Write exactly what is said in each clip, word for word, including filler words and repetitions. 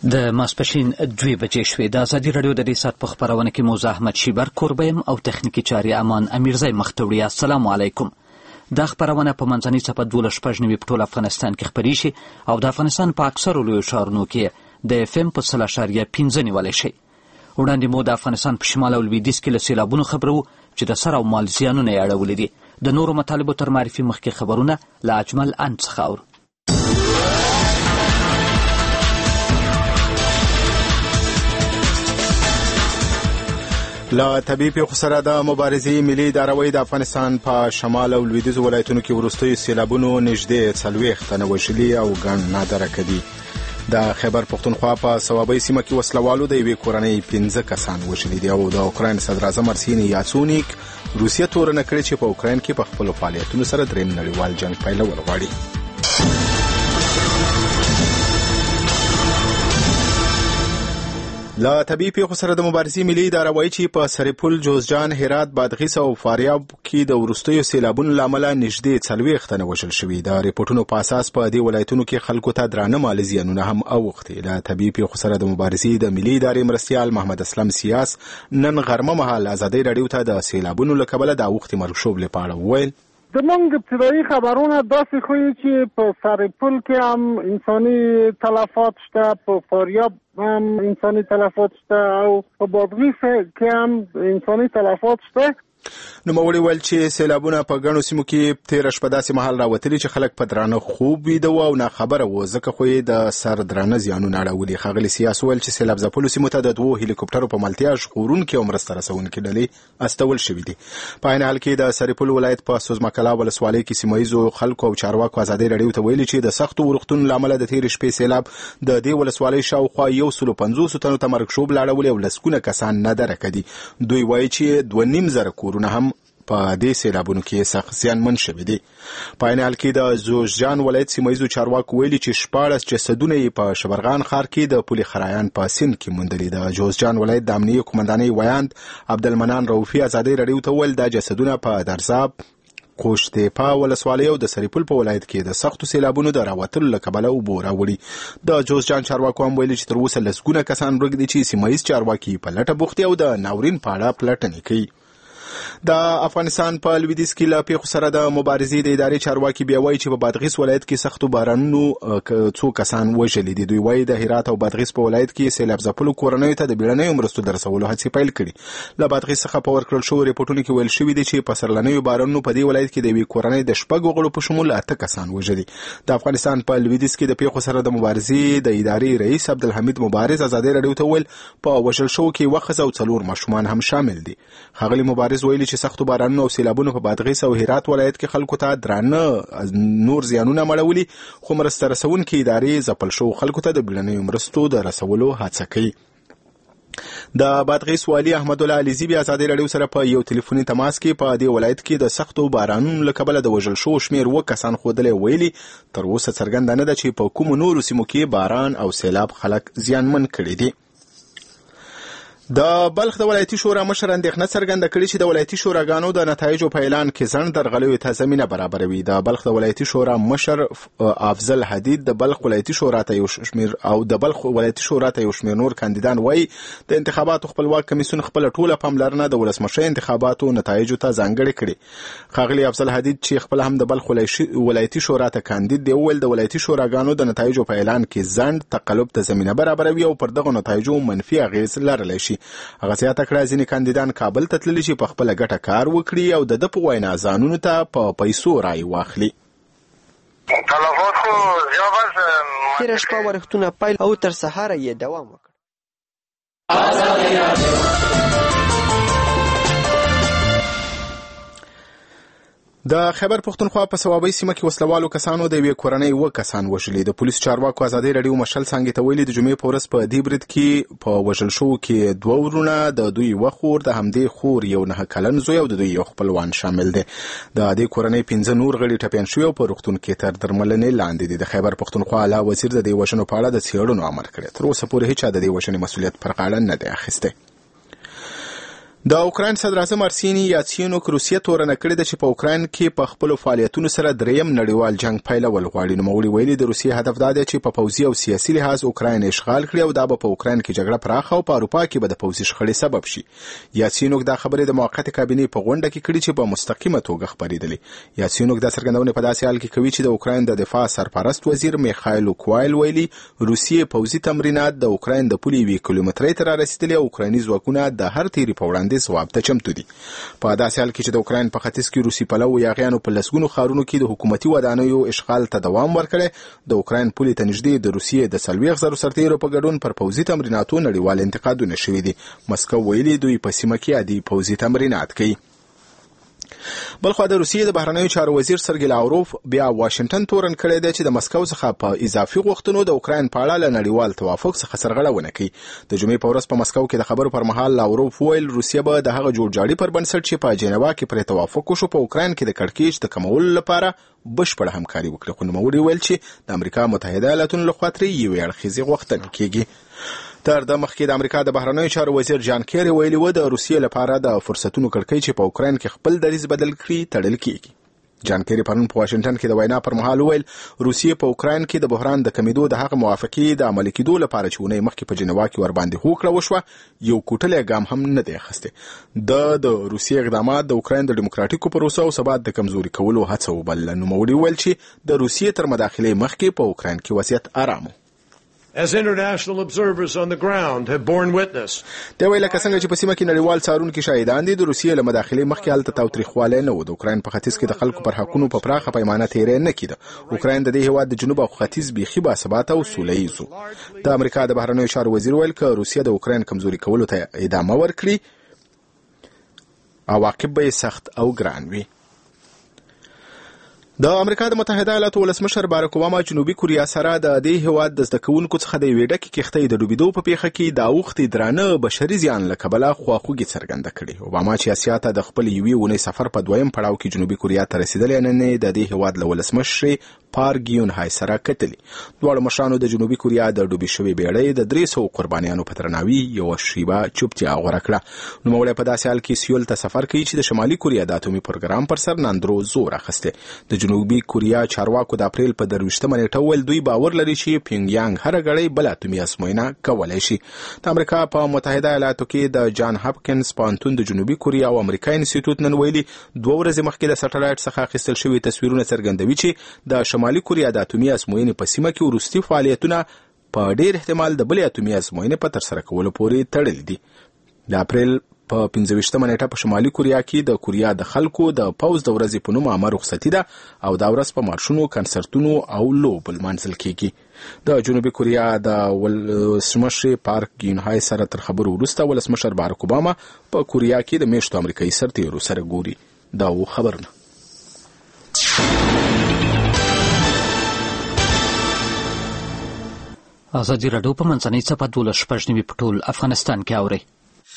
د ماسپښین دوې بجې شوې. د ازادي راډیو د دې ساعت په خپرونه کې موزه احمد شیبر کوربه یم او تخنیکي چارې امان امیرزی مخ ته وړي. السلام علیکم. دا خپرونه په منځنۍ څپه دولس شپږ نوي په ټول افغانستان کې خپرې شي او د افغانستان په اکثرو لویو ښارونو کې د اف ام په سل اشاریه پنځه نیولی شي. وړاندې مو د افغانستان په شمال او لویدیځ کې له سیلابونو خبرو چې د سر او مال زیانونه یې اړولي دي. د نورو مطالبو تر معرفي مخکې خبرونه له اجمل ان څخه اورو. له طبیعي پیښو سره د مبارزې ملي ادارې د افغانستان په شمال او لویدیځو ولایتونو کې وروستیو سیلابونو نږدې څلوېښت تنه وژلي او ګڼ نادره کړي. د خیبر پښتونخوا په صوابۍ سیمه کې وسلوالو د یوې کورنۍ پنځه کسان وژلي دي او د اوکراین صدراعظم ارسین یاتسونیک روسیه تورنه کړې چې په اوکراین کې په خپلو فعالیتونو سره درېیم نړیوال جنګ پیلول غواړي. له طبیعي پیښو سره د مبارزې ملي اداره وایي چې په سرپل، جوزجان، هرات، بادغیس او فاریاب کې د وروستیو سیلابونو له امله نږدې څلوېښت تنه وژل شوي. د ریپورټونو په اساس په دې ولایتونو کې خلکو ته درانه مالي زیانونه هم اوښتي. له طبیعي پیښو سره د مبارزې د ملي ادارې مرستیال محمد اسلم سیاس نن غرمه مهال ازادي راډیو ته د سیلابونو له کبله د اوښتې مرګ شوبلې په اړه وویل. زمونږ ابتدایي خبرونه داسې ښیي چې په سرپل کې هم انساني تلفات شته، په فاریاب هم انساني تلفات شته او په بادغیس کې هم انساني تلفات شته. نوموړي ویل چې سیلابونه په ګڼو سیمو کې تېره شپه داسې مهال راوتلي چې خلک په درانه خوب ویده وو او ناخبره وو، ځکه خو یې د سر درانه زیانونه اړولي. ښاغلي سیاس ویل چې سیلاب ځپلو سیمو ته د دوو هلیکوپټرو په ملتیا ژغورونکي او مرسته رسونکي ډلې استول شوي دي. په عین حال کې د سرپل ولایت په سوزمکلا ولسوالۍ کې سیمه ییزو خلکو او چارواکو ازادي راډیو ته ویلي چې د سختو ورښتونو له امله د تېرې شپې سیلاب د دې ولسوالۍ شاوخوا یو سلو پنځوسو تنو ته مرګ شوبله اړولې او لسګونه کسان نادره کړي. دوی وایي چې دوه نیم زره کورونه هم په دې سیلابونو کې سخت زیانمن شوي دي. په عین حال کې د جوزجان ولایت سیمه ییزو چارواکو ویلي چې شپاړس جسدونه یې په شبرغان ښار کې د پل خرایان په سیند کې موندلي. د جوزجان ولایت د امنیې قومندانۍ ویاند عبدالمنان روفي ازادي راډیو ته وویل دا جسدونه په درزاب، کوشتېپا ولسوالۍ او د سرپل په ولایت کې د سختو سیلابونو د راوتلو له کبله اوبو راوړي. د جوزجان چارواکو هم ویلي چې تر اوسه لسګونه کسان ورک دي چې سیمه ییز چارواکي په لټه بوخت دي او د ناورین په اړه پلټنې کوي. د افغانستان په لویدیځ کې له پیښو سره د مبارزې د ادارې چارواکي بیا وایي چې په بادغیس ولایت کې سختو بارانونو څو کسان وژلي دي. دوی وایي د هرات او بادغیس په ولایت کې سیلاب ځپلو کورنیو ته د بیړنیو مرستو د رسولو هڅې پیل کړي. له بادغیس څخه په ورکړل شوو ریپورټونو کې ویل شوي دي چې په سرلنیو بارانونو په دې ولایت کې د یوې کورنۍ د شپږو غړو په شمول اته کسان وژلي. د افغانستان په لویدیځ کې د پیښو سره د مبارزې د ادارې رئیس عبدالحمید مبارز ازادي راډیو ته ویل په وژل شوو کې یوه ښځه او څلور ماشومان هم شامل دي. ښاغلي مبارز ویلي چې سختو بارانونو او سیلابونو په بادغیس او هرات ولایت کې خلکو ته درانه نور زیانونه مړولي، خو مرسته رسونکي ادارې ځپل شوو خلکو ته د بیړنیو مرستو د رسولو هڅه کوي. د بادغیس والي احمد الله علیزي بیا ازادي راډیو سره په یو ټلیفوني تماس کې په دې ولایت کې د سختو بارانونو له کبله د وژل شوو شمېر اووه کسان ښودلی. ویلي تر اوسه څرګنده نه ده چې په کومو نورو سیمو کې باران او سیلاب خلک زیانمن کړي دي. د بلخ د ولایتي شورا مشر اندېښنه څرګنده کړې چې د ولایتي شوراګانو د نتایجو په اعلان کې ځنډ درغلیو ته زمینه برابروي. د بلخ د ولایتي شورا مشر افضل حدید د بلخ ولایتي شورا ته یو شمېر او د بلخ ولایتي شورا ته یو شمېر نور کاندیدان وایي د انتخاباتو خپلواک کمیسیون خپله ټوله پاملرنه د ولسمشر انتخاباتو نتایجو ته ځانګړې کړې. ښاغلي افضل حدید چې خپله هم د بلخ ولایتي شورا ته کاندید دی وویل د ولایتي شوراګانو د نتایجو په اعلان کې ځنډ تقلب ته زمینه برابروي او پر دغو نتایجو منفي اغېز لرلی شي. هغه زیاته کړه ځینې کاندیدان کابل ته تللي چې په خپله ګټه کار وکړي او د ده په وینا ځانونو ته په پیسو رای واخلي. تېره شپه ورښتونه پیل او تر سهاره یې دوام وکړ. د خیبر پښتونخوا په صوابۍ سیمه کې وسلوالو کسانو د یوې کورنۍ اووه کسان وژلي. د پولیسو چارواکو ازادي راډیو مشل څانګې ته ویلي د جمعې په ورځ په دې برید کې په وژل شوو کې دوه ورونه، د دوی یوه خور، د همدې خور یو نهه کلن زوی او د دوی یو خپلوان شامل دي. د دې کورنۍ پنځه نور غړي ټپیان شوي او په روغتون کې تر درملنې لاندې دي. د خیبر پښتونخوا اعلی وزیر د دې وژنو په اړه د څېړنو امر کړی. تر اوسه پورې هیچا د دې وژنې مسؤلیت پر غاړه نه دی اخیستی. د اوکراین صدر اعظم ارسینی یاتسینوک روسیه تورنه کړې ده چې په اوکراین کې په خپل فعالیتونو سره دریم نړیوال جنگ پیلول غواړي. نوموړي ویلي د روسیې هدف دا دی چې په پوځي او سیاسي لحاظ اوکراین اشغال کړي او دا به په اوکراین کې جګړه پراخه او په اروپا کې به د پوځي شخړې سبب شي. یاتسینوک دا خبرې د موقته کابینې په غونډه کې کړې چې په مستقیمه توګه خبرېدلې. یاتسینوک دا څرګندونه په داسې حال کې کوي چې د اوکراین د دفاع سرپرست وزیر میخایلو کوایل ویلي روسیې پوځي تمرینات د اوکراین د پولې وی کیلومترۍ ته رسیدلي او اوکرایني ځواکونه د هر تیری په وړاندې ځواب ته چمتو دي. په داسې حال کې چې د اوکراین په ختیځ کې روسي پلو یاغیانو په لسګونو ښارونو کې د حکومتي ودانیو اشغال ته دوام ورکړی، د اوکراین پولې ته نږدې د روسیې د څلوېښت زرو سرتیرو په ګډون پر پوځي تمریناتو نړیوال انتقادونه شوي دي. مسکو ویلي دوی په سیمه کې عادي پوځي تمرینات کوي. بلخوا د روسیې د بهرنیو چارو وزیر سرګی لاوروف بیا واشنگټن تورن کړی دی چې د مسکو څخه په اضافي غوښتنو د اوکراین په اړه له نړیوال توافق څخه سرغړونه کوي. د جمعې په ورځ په مسکو کې د خبرو پر مهال لاوروف ویل روسیه به د هغه جوړجاړي پر بنسټ چې په جنیوا کې پرې توافق وشو په اوکراین کې د کړکېچ د کمولو لپاره بشپړه همکاري وکړي. خو نوموړي ویل چې د امریکا متحده ایالاتونو لخوا ترې یوې اړخیزې غوښتنې کیږي. تر د مخکې د امریکا د بهرنیو چارو وزیر جان کیری ویلي و د روسیې لپاره د فرصتونو کړکۍ چې په اوکراین کې خپل دریځ بدل کړي تړل کیږي. جان کیری پرون په واشنگټن کې د وینا پر مهال ویل روسیې په اوکراین کې د بحران د کمیدو د هغه موافقې د عملي کېدو لپاره چې ونې مخکې په جنیوا کې ورباندې هوکړه وشوه یو کوټلی ګام هم نه دی اخیستی. د د روسیې اقدامات د اوکراین د ډیموکراتیکو پروسو او ثبات د کمزوري کولو هڅه وبلله. نوموړي ویل چې د روسیې تر مداخلې مخکې په اوکراین کې وضعیت آرام و. As international observers on the ground have borne witness. دا ویل کسانګه چې په سیمه کې نړیوال څارونکي شاهدان دي د روسیې له مداخلې مخکې هلته تاوتریخوالی نه و. د اوکراین په ختیځ کې د خلکو پر حقونو په پراخه پیمانه تیری نه کېده. اوکراین د دې هېواد د جنوب او ختیځ بیخي باثباته او سوله ییز و. د امریکا د بهرنیو چارو وزیر ویل که روسیه د اوکراین کمزوري کولو ته ادامه ورکړي عواقب به یې سخت او ګران وي. د امریکا د متحده ایالاتو ولسمشر باراک اوباما جنوبي کوریا سره د دې هېواد د زده کوونکو څخه د یوې ډکې کښتۍ د ډوبېدو په پیښه کې د اوښتې درانه بشري زیان له کبله خواخوږي څرګنده کړې. اوباما چې اسیا ته د خپل یوې اونۍ سفر په دویم پړاو کې جنوبي کوریا ته رسېدلی نن یې د دې هېواد له ولسمشرې پارک ګیون های سره کتلي. دواړو مشرانو د جنوبي کوریا د ډوبې شوې بیړۍ د درې سوو قربانیانو په درناوي یوه شیبه چوپتیا غوره کړه. نوموړی په داسې حال کې سیول ته سفر کوي چې د شمالي کوریا د اتومي پروګرام پر سر ناندرو زور اخیستی. د جنوبي کوریا چارواکو د اپریل په درویشتمه نیټه وویل دوی باور لري چې پیونګیانګ هره ګړۍ بل اتومي ازموینه کولی شي. د امریکا په متحده ایالاتو کې د جان هاپکینز پوهنتون د جنوبي کوریا او امریکا انسټیټیوټ نن ویلي دوه ورځې مخکې د سټلایټ څخه اخیستل شوي تصویرونه څرګندوي چې د شمالي کوریا د اتومي ازموینې په سیمه کې وروستي فعالیتونه په ډېر احتمال د بلې اتومي ازموینې په ترسره کولو پورې تړلي دي. د اپریل په پنځه ویشتمه نیټه په شمالي کوریا کې د کوریا د خلکو د پوځ د ورځې په نوم عامه رخصتي ده او دا ورځ په مارشونو، کنسرتونو او لوبو لمانځل کیږي. د جنوبي کوریا د ولسمشر پارک ګیون های سره تر خبرو وروسته ولسمشر باراک اوباما په کوریا کې د میشتو امریکایي سرتیرو سره ګوري. دا و خبرونه. ازادي راډیو په منځنۍ څپه دولس شپږ نوي په ټول افغانستان کې اوري.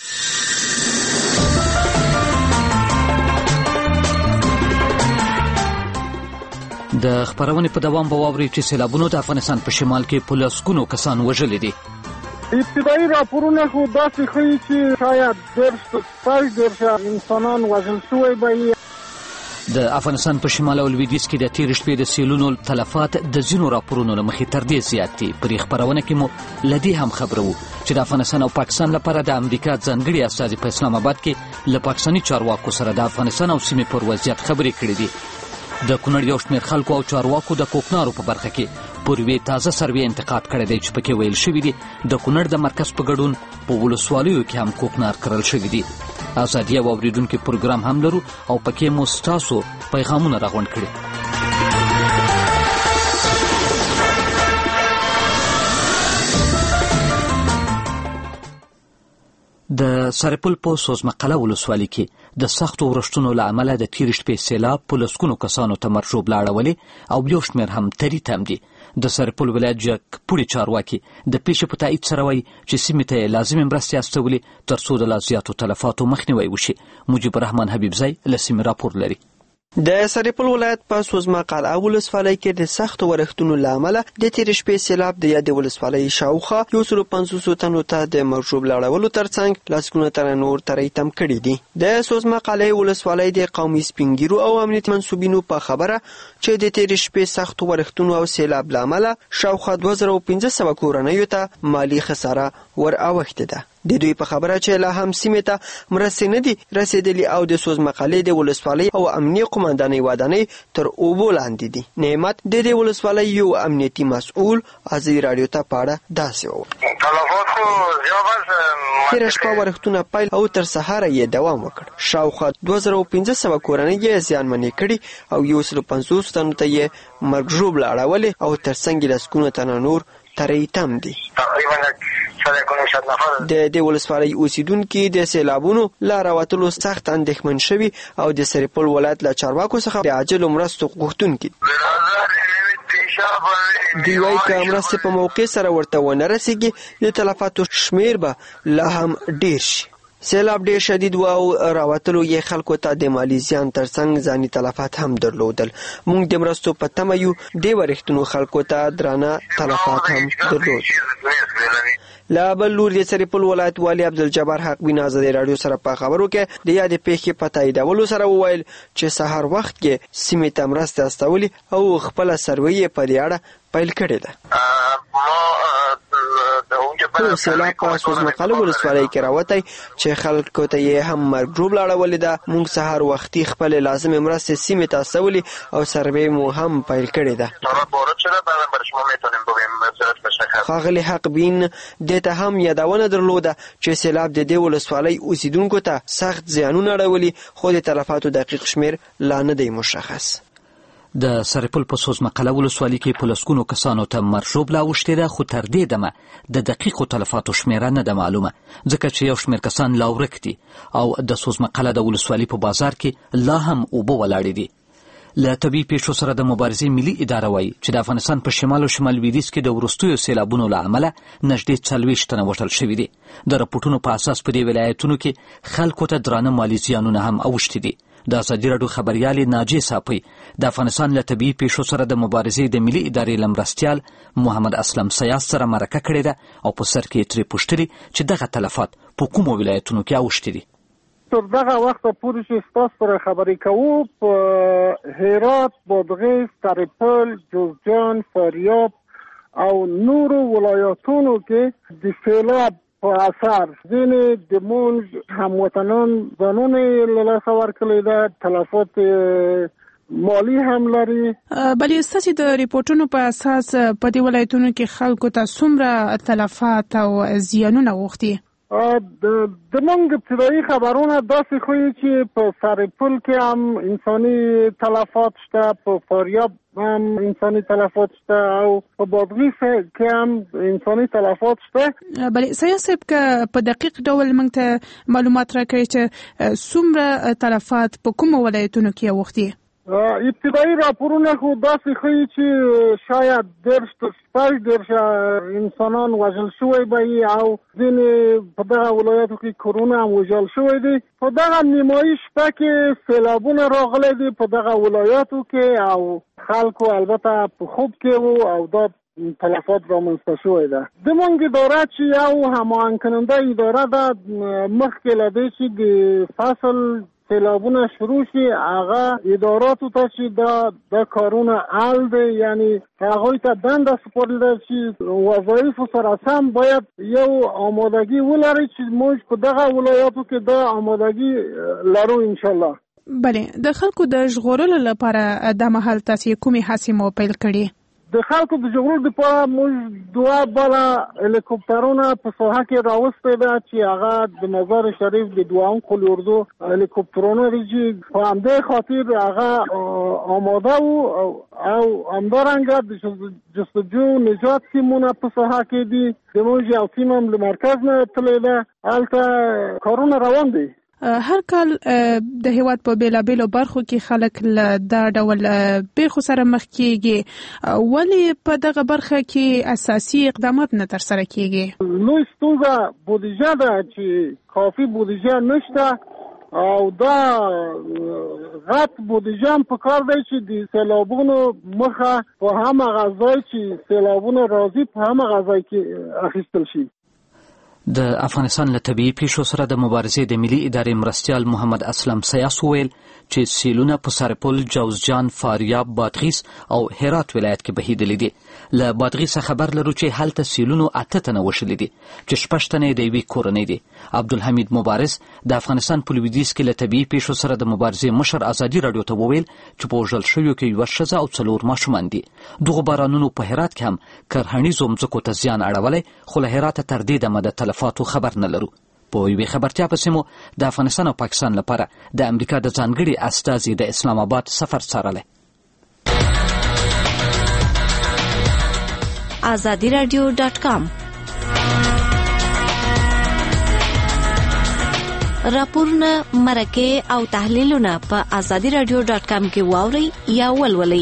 د خبرونې په دوام به واورئ چې سیلابونو د افغانستان په شمال کې په لسګونو کسان وژلي دي. ابتدایي راپورونه خو داسې ښیي چې شاید دېرش شپږ دېرش انسانان وژل شوي به وي. د افغانستان په شمال او لویدیځ کې د تېرې شپې د سیلونو تلفات د ځینو راپورونو له مخې تر دې زیات دي. په دې خبرونه کې مو له دې هم خبره وو چې د افغانستان او پاکستان لپاره د امریکا ځانګړي استازي په اسلام آباد کې له پاکستاني چارواکو سره د افغانستان او سیمې پر وضعیت خبرې کړې دي. د کونړ یو شمېر خلکو او چارواکو د کوکنارو په برخه کې پر یوې تازه سروې انتقاد کړی دی چې پکې ویل شوي دي د کونړ د مرکز په ګډون په ولسوالیو کې هم کوکنار کرل شوي دي. ازادي او اوریدونکي پروګرام هم لرو او پکې مو ستاسو پیغامونه راغونډ کړي. د سرپل په سوزمقله ولسوالۍ کې د سختو ورښتونو له امله د تېرې شپې سیلاب په لسګونو کسانو ته مرجوب لاړولې او یو شمېر هم تری تم دي. د سرپل ولایت جګپوړي چارواکي د پیښې په تایید سره وایي چې سیمې ته یې لازمې مرستې استولې تر څو د لا زیاتو تلفاتو مخنیوی وشي. مجیب الرحمن حبیبزی له سیمې راپور لري. د سرپل ولایت په سوزما قلعه ولسوالۍ کې د سختو ورښتونو له امله د تېرې شپې سیلاب د یادې ولسوالۍ شاوخوا یو سلو پنځوسو تنو ته د مرګ ژوبل اړولو ترڅنګ لسګونه تنه نور تری تم کړي دي. د سوزما قلعه ولسوالۍ د قومي سپینګیرو او امنیتي منسوبینو په خبره چې د تېرې شپې سختو ورښتونو او سیلاب له امله شاوخوا دوه زره او پنځه سوه کورنیو ته مالي خساره ور اوښتې ده. د دوی په خبره چې لا هم سیمې ته مرستې نه دي رسېدلي او د سوزما قلعې د ولسوالۍ او امنیه قومندانۍ ودانۍ تر اوبو لاندې دي. نعمت د دې ولسوالۍ یو امنیتي مسؤل ازادي راډیو ته په اړه داسې وویل. تلفات خو زیات تېره شپه ورښتونه پیل او تر سهاره یې دوام وکړ. شاوخوا دوه زره او پنځه سوه کورنۍ یې زیانمنې کړي او یو سلو پنځوس تنو ته یې مرګ ژوبله اړولې او ترڅنګ یې لسګونه تنه نور تری تم دي. د دې ولسوالۍ اوسیدونکي د سیلابونو له راوتلو سخت اندېښمن شوي او د سرپل ولایت له چارواکو څخه د عاجلو مرستو غوښتونکي دوی وایي که مرستې په موقع سره ورته ونه رسېږي د تلفاتو شمېر به لا هم ډېر شي. سیلاب ډېر شدید و او راوتلو یې خلکو ته د مالي زیان ترڅنګ ځاني تلفات هم درلودل. موږ د مرستو په تمه یو. دې ورښتونو خلکو ته درانه تلفات هم درلود. لا بل لور د سرپل ولایت والي عبدالجبار حق بین ازادي راډیو سره په خبرو کې د یادې پیښې په تاییدولو سره وویل چې سهار وخت کې سیمې ته مرستې استولي او خپله سروې یې په دې اړه پیل کړې ده. خو سیلاب په سوزما قلعه ولسوالۍ کې راوتی چې خلکو ته یې هم مرګ ژوبله اړولې ده. موږ سهار وختي خپلې لازمې مرستې سیمې ته استولي او سروې مو هم پیل کړې ده. ښاغلي حق بین دې ته هم یادونه درلوده چې سیلاب د دې ولسوالۍ اوسیدونکو ته سخت زیانونه اړولي خو د تلفاتو دقیق شمېر لا نه دی مشخص. د سرپل په سوزما قلعه ولسوالۍ کې په لسګونو کسانو ته مرګ ژوبله اوښتې ده خو تر دې دمه د دقیقو تلفاتو شمېره نه ده معلومه ځکه چې یو شمېر کسان لا ورک دي او د سوزما قلعه د ولسوالۍ په بازار کې لا هم اوبه ولاړې دي. له طبیعي پیښو سره د مبارزې ملي اداره وایي چې د افغانستان په شمال او شمال لویدیځ کې د وروستیو سیلابونو له امله نږدې څلوېښت تنه وژل شوي دي. د راپورټونو په اساس په دې ولایتونو کې خلکو ته درانه مالي زیانونه هم اوښتي دي. د ازادي راډیو خبریالې ناجیې صافۍ د افغانستان له طبیعي پیښو سره د مبارزې د ملي ادارې له مرستیال محمد اسلم سیاس سره مرکه کړې ده او په سر کې یې ترې پوښتلي چې دغه تلفات په کومو ولایتونو کې اوښتي دي. تر دغه وخته پورې چې ستاسو سره خبرې کوو په هرات، بادغیس، سرپل، جوزجان، فاریاب او نورو ولایتونو کې د سیلاب په اثر ځینې د مونږ هموطنان ځانونه یې له لاسه ورکړي ده، تلفات مالی هم لري. بلې ستاسې د ریپورټونو په اساس په دې ولایتونو کې خلکو ته څومره تلفات او زیانونه اوښتي؟ د مونږ ابتدایي خبرونه داسې ښیي چې په سرپل کې هم انساني تلفات شته، په فاریاب هم انساني تلفات شته او په بادغیس کې هم انساني تلفات شته. بلې سیاس صاحب که په دقیق ډول موږ ته معلومات راکوي چې څومره تلفات په کومو ولایتونو کې اوښتي؟ ابتدایي راپورونه خو داسې ښیي چې شاید دېرش تر شپږ دېرش انسانان وژل شوي به وي او ځینې په دغه ولایاتو کې کورونه هم وژل شوي دي. په دغه نیمایي شپه کې سیلابونه راغلي دي په دغه ولایاتو کې او خلکو البته په خوب کې وو او دا تلفات رامنځته شوی ده. زموږ اداره چې یو هماهنګ کننده اداره ده مخکې له دې چې د فصل سیلابونه شروع شي هغه اداراتو ته چې دا د کارونه حل دی، یعنی هغوی ته دنده سپارل ده چې وظایفو سره سم باید یو آمادگی ولري چې موږ په دغه ولایاتو کې دا آمادگی لرو انشاءالله. بله، د خلکو د ژغورلو لپاره د مهال تاسې کومې هڅې مو پیل کړي؟ د خلکو د ژغورلو لپاره موږ دوه بله هلیکوپټرونه په ساحه کې راوستې ده چې هغه د مزار شریف د دوهم قول اردو هلیکوپټرونه دي چې په همدې خاطر هغه آماده وو او همدارنګه د جستجو نجات تیمونه په ساحه کې دي. زموږ یو تیم هم له مرکز نه تللی ده، هلته کارونه روان دي. هر کال د هیواد په بیلابیلو برخو کې خلک له دا ډول پیښو سره مخ کیږي، ولې په دغه برخه کې اساسي اقدامات نه ترسره کیږي؟ لوی ستونزه بودیجه ده چې کافي بودیجه نشته او دا غټ بودیجه هم پکار دی چې د سیلابونو مخه په همغه ځای چې سیلابونه راځي په همغه ځای کې اخیستل شي. د افغانستان له طبیعي پیښو سره د مبارزې د ملي ادارې مرستیال محمد اسلم سیاس وویل چې سیلونه په سرپل، جوزجان، فاریاب، بادغیس او هرات ولایت کې بهیدلي دي. له بادغیس خبر لرو چې هلته سیلونو اته تنه وشلي دي چې شپږ تنه د یوې کورنۍ دي. عبدالحمید مبارز د افغانستان په لویدیځ کې له طبیعي پیښو سره د مبارزې مشر ازادي راډیو ته وویل چې په وژل شویو کې یوه ښځه او څلور ماشومان دي. دغو بارانونو په هرات کې هم کرهڼیزو مځکو ته زیان اړولی، خو له هراته تر دې دمه د تلفاتو خبر نه لرو. په یوې خبرتیا پسې مو د افغانستان او پاکستان لپاره د امریکا د ځانګړي استازي د اسلام آباد سفر څارلی. آزادی رادیو ډاټ کام راپورونه، مرکې او تحلیلونه په آزادی رادیو ډاټ کام کې واورئ یا ولولئ.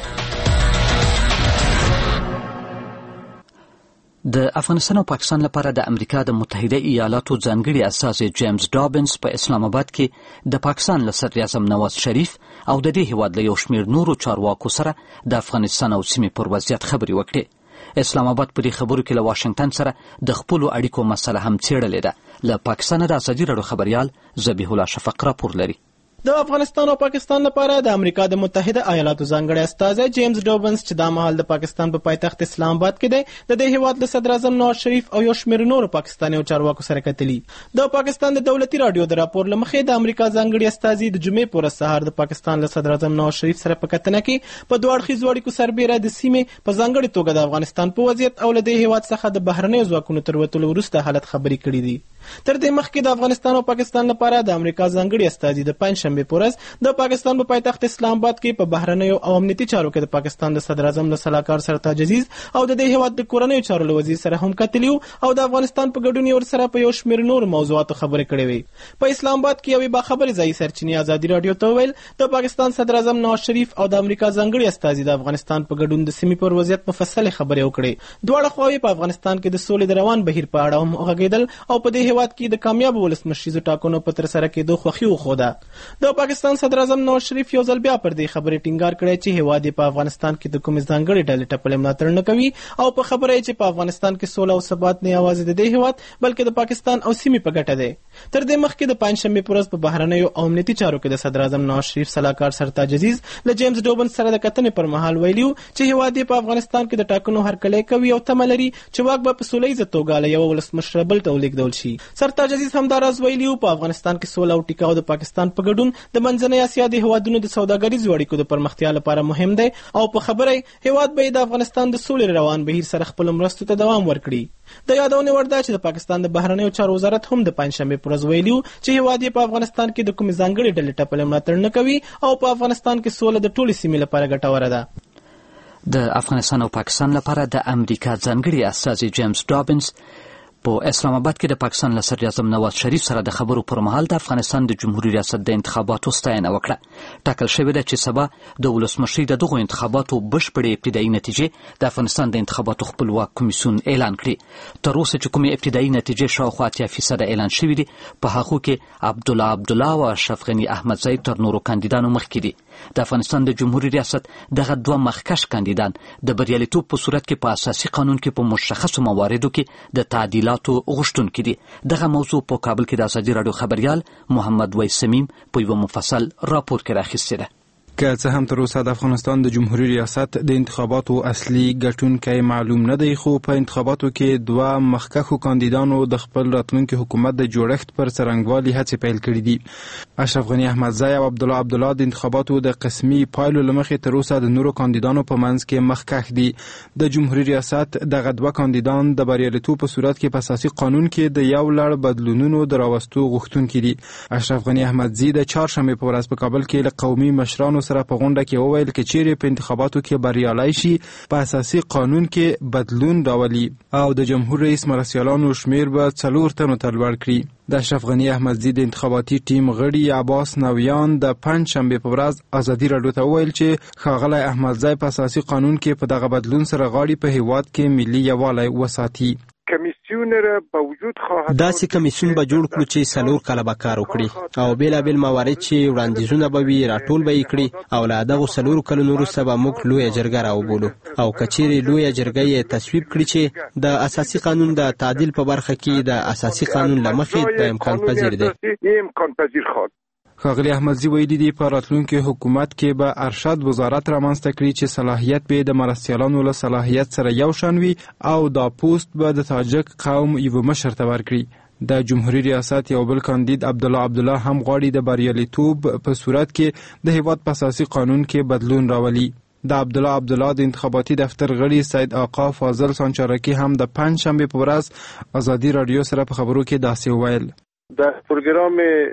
د افغانستان او پاکستان لپاره د امریکا د متحده ایالاتو ځانګړي استازي جیمز ډابنز په اسلام آباد کې د پاکستان له صدر اعظم نواز شریف او د دې هیواد له یو شمېر نورو چارواکو سره د افغانستان او سیمې پر وضعیت خبرې وکړې. اسلام آباد په دې خبرو کې له واشنګټن سره د خپلو اړیکو مسله هم څېړلې ده. له پاکستانه د ازادي راډیو خبریال ذبیح الله شفق راپور لري. د افغانستان او پاکستان لپاره د امریکا د متحده ایالاتو ځانګړي استازی جیمز ډوبنز چې دا مهال د پاکستان په پایتخت اسلام آباد کې دی، د دې هیواد له صدر اعظم نواز شریف او یو شمېر نورو پاکستاني او چارواکو سره کتلي. د پاکستان د دولتي راډیو د راپور له مخې د امریکا ځانګړي استازي د جمعې په ورځ سهار د پاکستان له صدر اعظم نواز شریف سره په کتنه کې په دوه اړخیزو اړیکو سربیره د سیمې په ځانګړې توګه د افغانستان په وضعیت او له دې هیواد څخه د بهرنیو ځواکونو تر وتلو وروسته حالت خبرې کړې دي. تر دې مخکې د افغانستان او پاکستان لپاره د امریکا ځانګړي استازي د پنځشنبې په ورځ د پاکستان په پایتخت اسلام آباد کې په بهرنیو او امنیتي چارو کې د پاکستان د صدر اعظم له سلاکار سرتاج عزیز او د دې هیواد د کورنیو چارو له وزیر سره هم کتلي او د افغانستان په ګډون ور سره په یو شمېر نور موضوعاتو خبرې کړې وې. په اسلام آباد کې یوې باخبرې ځایي سرچینې ازادي راډیو ته وویل د پاکستان صدر اعظم نواز شریف او د امریکا ځانګړي استازي د افغانستان په ګډون د سیمې پر وضعیت مفصلې خبرې وکړې. دواړه خواوې په افغانستان کې د سولې د روان بهیر په اړه هم وغږېدل او په دې هیواد کې د کامیاب ولسمشریزو ټاکنو په ترسره کېدو خوښي وښوده. د پاکستان صدر اعظم نواز شریف یو ځل بیا پر دې خبرې ټینګار کړی چې هیواد یې په افغانستان کې د کومې ځانګړې ډلې ټپلې ملاتړ نه کوي او په خبره یې چې په افغانستان کې سوله او ثبات نه یوازې د دې هیواد بلکې د پاکستان او سیمې په ګټه دی. تر دې مخکې د پنځشنبې په ورځ په بهرنیو او امنیتي چارو کې د صدر اعظم نواز شریف سلاکار سرتاج عزیز له جیمز ډوبنز سره د کتنې پر مهال ویلي چې هیواد یې په افغانستان کې د ټاکنو هرکلی کوي او تمه لري چې واک به په سوله ییزه توګه له یوه ولسمشره بل ته ولېږدول شي. سرتاج عزیز همداراز ویلي په افغانستان کې سوله او ټیکاو د پاکستان په ګډون د منځنۍ اسیا د هیوادونو د سوداګریزو اړیکو د پرمختیا لپاره مهم دی او په خبره هیواد به د افغانستان د سولې روان بهیر سره خپل مرستو ته دوام ورکړي. د یادونې وړ ده چې د پاکستان د بهرنیو چارو وزارت هم د پنځشنبې په ورځ ویلي چې هیواد یې په افغانستان کې د کومې ځانګړې ډلې ټپلې ملاتړ نه کوي او په افغانستان کې سوله د ټولې سیمې لپاره ګټوره ده. د افغانستان او پاکستان لپاره د امریکا ځانګړي استازي جیمز ډابنز په اسلام آباد کې د پاکستان له صدر اعظم نواز شریف سره د خبرو پر مهال د افغانستان د جمهوریت ریاست د انتخاباتو ستاینه وکړه. ټاکل شوې ده چې سبا د ولسمشرۍ د دغو انتخاباتو بشپړې ابتدایي نتیجې د افغانستان د انتخاباتو خپلواک کمیسیون اعلان کړي. تر اوسه چې کومې ابتدایي نتیجې شاوخوا اتیا فیصده اعلان شوي دي، په هغو کې عبدالله عبدالله او اشرف غني احمدزی تر نورو کاندیدانو مخکې دي. د افغانستان د جمهوریت ریاست دغه دوه مخکښ کاندیدان د بریالیتوب په صورت کې په اساسي قانون کې په مشخصو مواردو کې د تعدیلاتو غوښتونکي دي. دغه موضوع په کابل کې د ازادي راډیو خبریال محمد ویس سمیم په یوه مفصل راپور کې راخیستې ده. که څه هم تر اوسه د افغانستان د جمهوریت ریاست د انتخاباتو اصلي ګټونکی معلوم نه دی، خو په انتخاباتو کې دوه مخکښو کاندیدانو د خپل راتلونکي حکومت د جوړښت پر څرنګوالي هڅې پیل کړې دي. اشرف غني احمدزی او عبدالله عبدالله د انتخاباتو د قسمي پایلو له مخې تر اوسه د نورو کاندیدانو په منځ کې مخکښ دي. د جمهوریت ریاست دغه دوه کاندیدان د بریالیتوب په صورت کې په اساسي قانون کې د یو لړ بدلونونو د راوستو غوښتونکي دي. اشرف غني احمدزی د چهارشنبې په ورځ په کابل کې له قومي مشرانو سره په غونډه کې وویل چې چیرې په انتخاباتو کې بریالي شي په اساسي قانون کې بدلون راولي او د جمهور رئیس مرستیالانو شمیر به څلور تنو ته لوړ کړي. د اشرف غني احمدزی د انتخاباتي ټیم غړي عباس نویان د پنځشنبې په ورځ ازادي راډیو ته وویل چې ښاغلی احمدزی په اساسي قانون کې په دغه بدلون سره غواړي په هیواد کې ملي یووالی وساتي. کمیسیون کمیسیون را به وجود خواهد داسې کمیسیون به جوړ کړو چې څلور کاله به کار وکړي او بېلابېل موارد چې وړاندیزونه به وي راټول به یې کړي او له دغو څلورو کلونو وروسته به موږ لویه جرګه راوبولو او که چیرې لویه جرګه یې تصویب کړي چې د اساسي قانون د تعدیل په برخه کې د اساسي قانون له مخې د امکان پذیر دی. امکان پذیر خواهد. ښاغلي احمدزي ویلي دي په راتلونکي حکومت کې به ارشد وزارت رامنځته کړي چې صلاحیت به د مرستیالانو له صلاحیت سره یو شان وي او دا پوسټ به د تاجک قوم یو مشر ته ورکړي. د جمهوریت ریاست یو بل کاندید عبدالله عبدالله هم غواړي د بریالیتوب په صورت کې د هیواد په اساسي قانون کې بدلون راولي. د عبدالله عبدالله د انتخاباتي دفتر غړي سید آقا فاضل سانچارکي هم د پنج شنبه په ورځ ازادي رادیو سره په خبرو کې داسې وویل. د پروګرام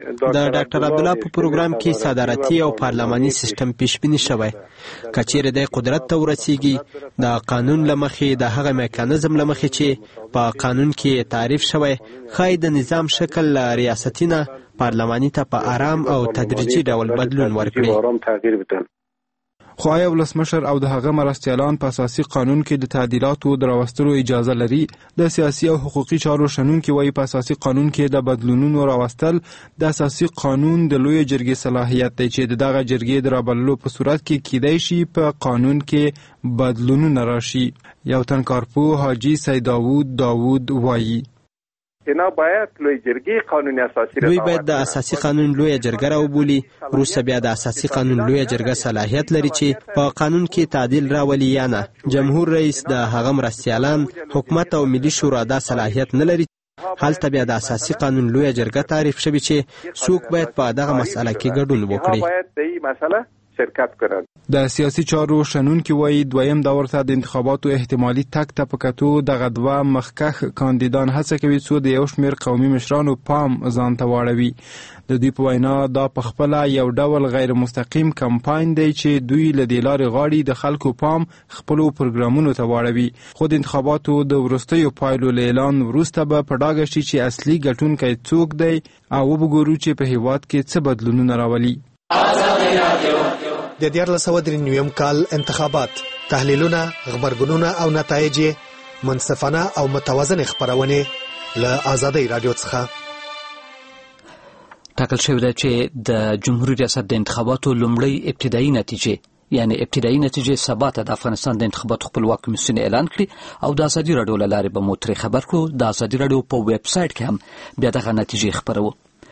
د ډاکټر عبدالله په پروګرام کې صدارتي او پارلماني سیستم پیشبینی شوی. کچېره د قدرت ته ورسیږي د قانون لمخې د هغه میکانیزم لمخې چې په قانون کې تعریف شوی خای د نظام شکل ریاستي نه پارلماني ته په آرام او تدریجي ډول بدلون ورکړي. خو آیا ولسمشر او د هغه مرستیالان په اساسي قانون کې د تعدیلاتو د راوستلو اجازه لري؟ د سیاسي او حقوقي چارو شنونکي وایي په اساسي قانون کې د بدلونونو راوستل د اساسي قانون د لوی جرګې صلاحیت دی چې دغه جرګې د رابللو په صورت کې کیدای شي په قانون کې بدلونونه راشي. یو تن کارپوه حاجی سید داوود داوود وایي اینا باید لوی جرګې قانون اساسي دوی باید د اساسي قانون لوی جرګه راوبولي. وروسته بیا د اساسي قانون لوی جرګه صلاحیت لري چې په قانون کې تعدیل راولي یا نه. جمهور رئیس د هغه مرستیالان حکومت او ملي شورا دا صلاحیت نه لري. هلته بیا د اساسي قانون لوی جرګه تعریف شوی چې څوک باید په دغه مسله کې ګډون وکړي. باید د دې مسله شرکت کړي. د سیاسي چارو شنونکي وایي دویم دور ته د انتخاباتو احتمالي تګ ته په کتو دغه دوه مخکښ کاندیدان هڅه کوي څو د یو شمېر قومي مشرانو پام ځان ته واړوي. د دوی په وینا دا پخپله یو ډول غیر مستقیم کمپاین دی چې دوی له دې لارې غواړي د خلکو پام خپلو پروګرامونو ته واړوي. خو د انتخاباتو د وروستیو پایلو له اعلان وروسته به په ډاګه شي چې اصلي ګټونکی څوک دی او وګورو چې په هیواد کې څه بدلونونه راولي. د دیارلس سوه درې نویم کال انتخابات، تحلیلونه، غبرګونونه او نتایج منصفانه او متوازن خبرونه له آزادۍ رادیو څخه. ټاکل شوی ده چې د جمهوریت ریاست د انتخاباتو لومړی ابتدایي نتیجې یعنی ابتدایي نتیجې سبا ته د افغانستان د انتخاباتو خپلواک کمیسیون اعلان کړي او د ازادي رادیو له لارې به مو ترې خبر کړو. د ازادي رادیو په ویب سایټ کې هم بیا دغه نتیجې خپروو.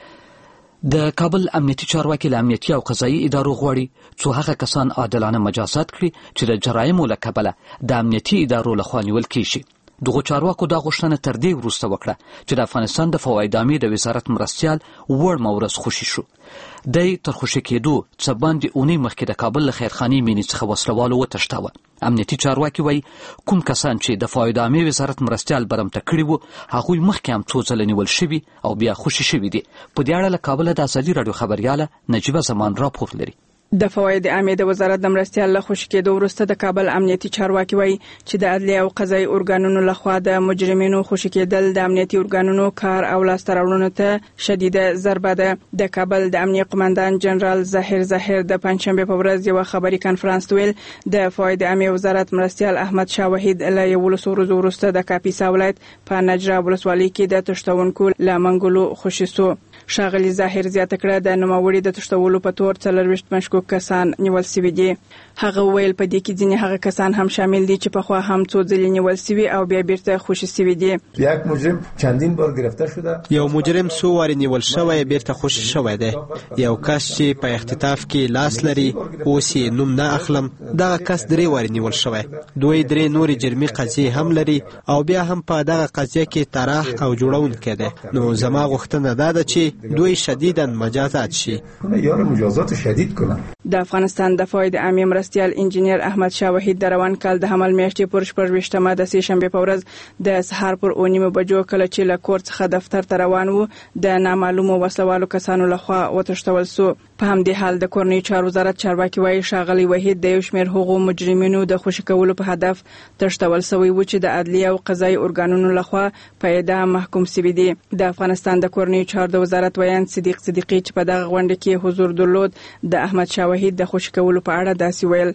د کابل امنیتي چارواکي له امنیتي او قضایي ادارو غواړي څو هغه کسان عادلانه مجازات کړي چې د جرایمو له کبله د امنیتي ادارو لخوا نیول کیږي. دغو چارواکو دا غوښتنه تر دې وروسته وکړه چې د افغانستان د فواید عامې د وزارت مرستیال وړ مورز خوشي شو. دی تر خوشي کېدو څه باندې اونۍ مخکې د کابل له خیرخانې مینې څخه وسلوالو وتښتاوه. امنیتي چارواکي وایي کوم کسان چې د فواید عامې وزارت مرستیال برمته کړي وو هغوی مخکې هم څو ځله نیول شوي او بیا خوشي شوي دي. په دې اړه له کابله د ازادي راډیو خبریاله نجیبه زمان راپور لري. د فواید عامې د وزارت د مرستیال له خوشي کېدو وروسته د کابل امنیتي چارواکي وایي چې د عدلیه او قضایي ارګانونو لخوا د مجرمینو خوشي کېدل د امنیتي ارګانونو کار او لاسته راوړنو ته شدیده ضربه ده. د کابل د امنیه قومندان جنرال ظاهر ظاهر د پنځشنبه په ورځ یو خبري کانفرنس ویل د فواید عامې وزارت مرستیال احمد شاه وحید له یولس ورځو وروسته د کاپیسا ولایت په نجرا ولسوالۍ کې د تښتونکو له منګولو خوشي سو. ښاغلي ظاهر زیاته کړه د نوموړي د تښتولو په تور څلرویشت مشکوک کسان نیول شوي دي. هغه ویل په دې کې ځینې هغه کسان هم شامل دي چې پخوا هم څو ځلې نیول شوي او بیا بیرته خوشي شوي دي. یک مجرم چندین بار گرفته شده. یو مجرم څو وارې نیول شوی بیرته خوشي شوی دی. یو کس چې په اختطاف کې لاس لري اوس یې نوم نه اخلم دغه کس درې وارې نیول شوی. دوی درې نورې جرمي قضیې هم لري او بیا هم په دغه قضیه کې طرح او جوړونکی دی. نو زما غوښتنه دا ده چې دوی شدیداً مجازات شي. یار مجازات شدید کنه. د افغانستان د فواید عامې مرستیال انجینیر احمد شاه وحید د روان کال د حمل میاشتې پر شپږویشتمه د سې شنبې په ورځ د سهار پر اوه نیمو بجو کله چې له کور څخه دفتر ته روان و د نامعلومو وسلوالو کسانو لخوا وتښتول سو. په همدې حال د کورنۍ چارو وزارت چارواکي وایي ښاغلي وحید د یو شمېر هغو مجرمینو د خوشي کولو په هدف تښتول سوی و چې د عدلیه او قضایي ارګانونو لخوا په اعدام محکوم سوي دي. د افغانستان د کورنۍ چارو د وزارت ویان صدیق صدیقي چې په دغه غونډه کې حضور درلود د احمد شاه وحید د خوشي کولو په اړه داسې ویل.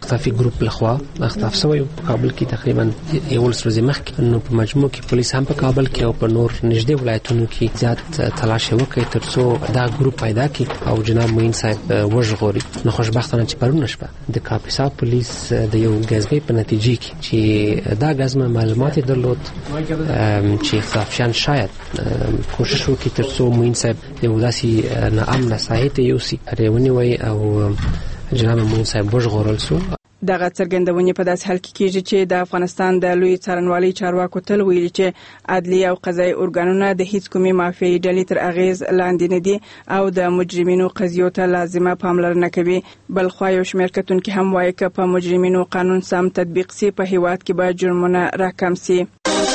اختافي ګروپ لخوا اختاف شوی په کابل کې تقریبا یو ورځ مخکې. نو په مجموع کې پولیس هم په کابل کې او په نور نږدې ولایتونو کې زیات تلاش وکړي ترڅو دا ګروپ پیدا کړي او جناب معین صاحب وژغوري. نو خوشبختانه چې پرون شپه د کاپیسا پولیس د یو غزګۍ په نتیجې کې چې دا غزمه معلومات درلود چې اختلافشان شاید کوشش وکړي ترڅو معین صاحب یو داسې ناامنه ساحې ته یوسي ونیوي او جناب معین صاحب وژغورل شو. دغه څرګندونې په داسې حال کې کیږي چې د افغانستان د لوی څارنوالۍ چارواکو تل ویلي چې عدلي او قضایي ارګانونه د هیڅ کومې مافیایي ډلې تر اغیز لاندې نه دي او د مجرمینو قضیو ته لازمه پاملرنه کوي. بل خو یو شمېر کتونکي هم وایي که په مجرمینو قانون سم تطبیق سي په هیواد کې به جرمونه راکم سي.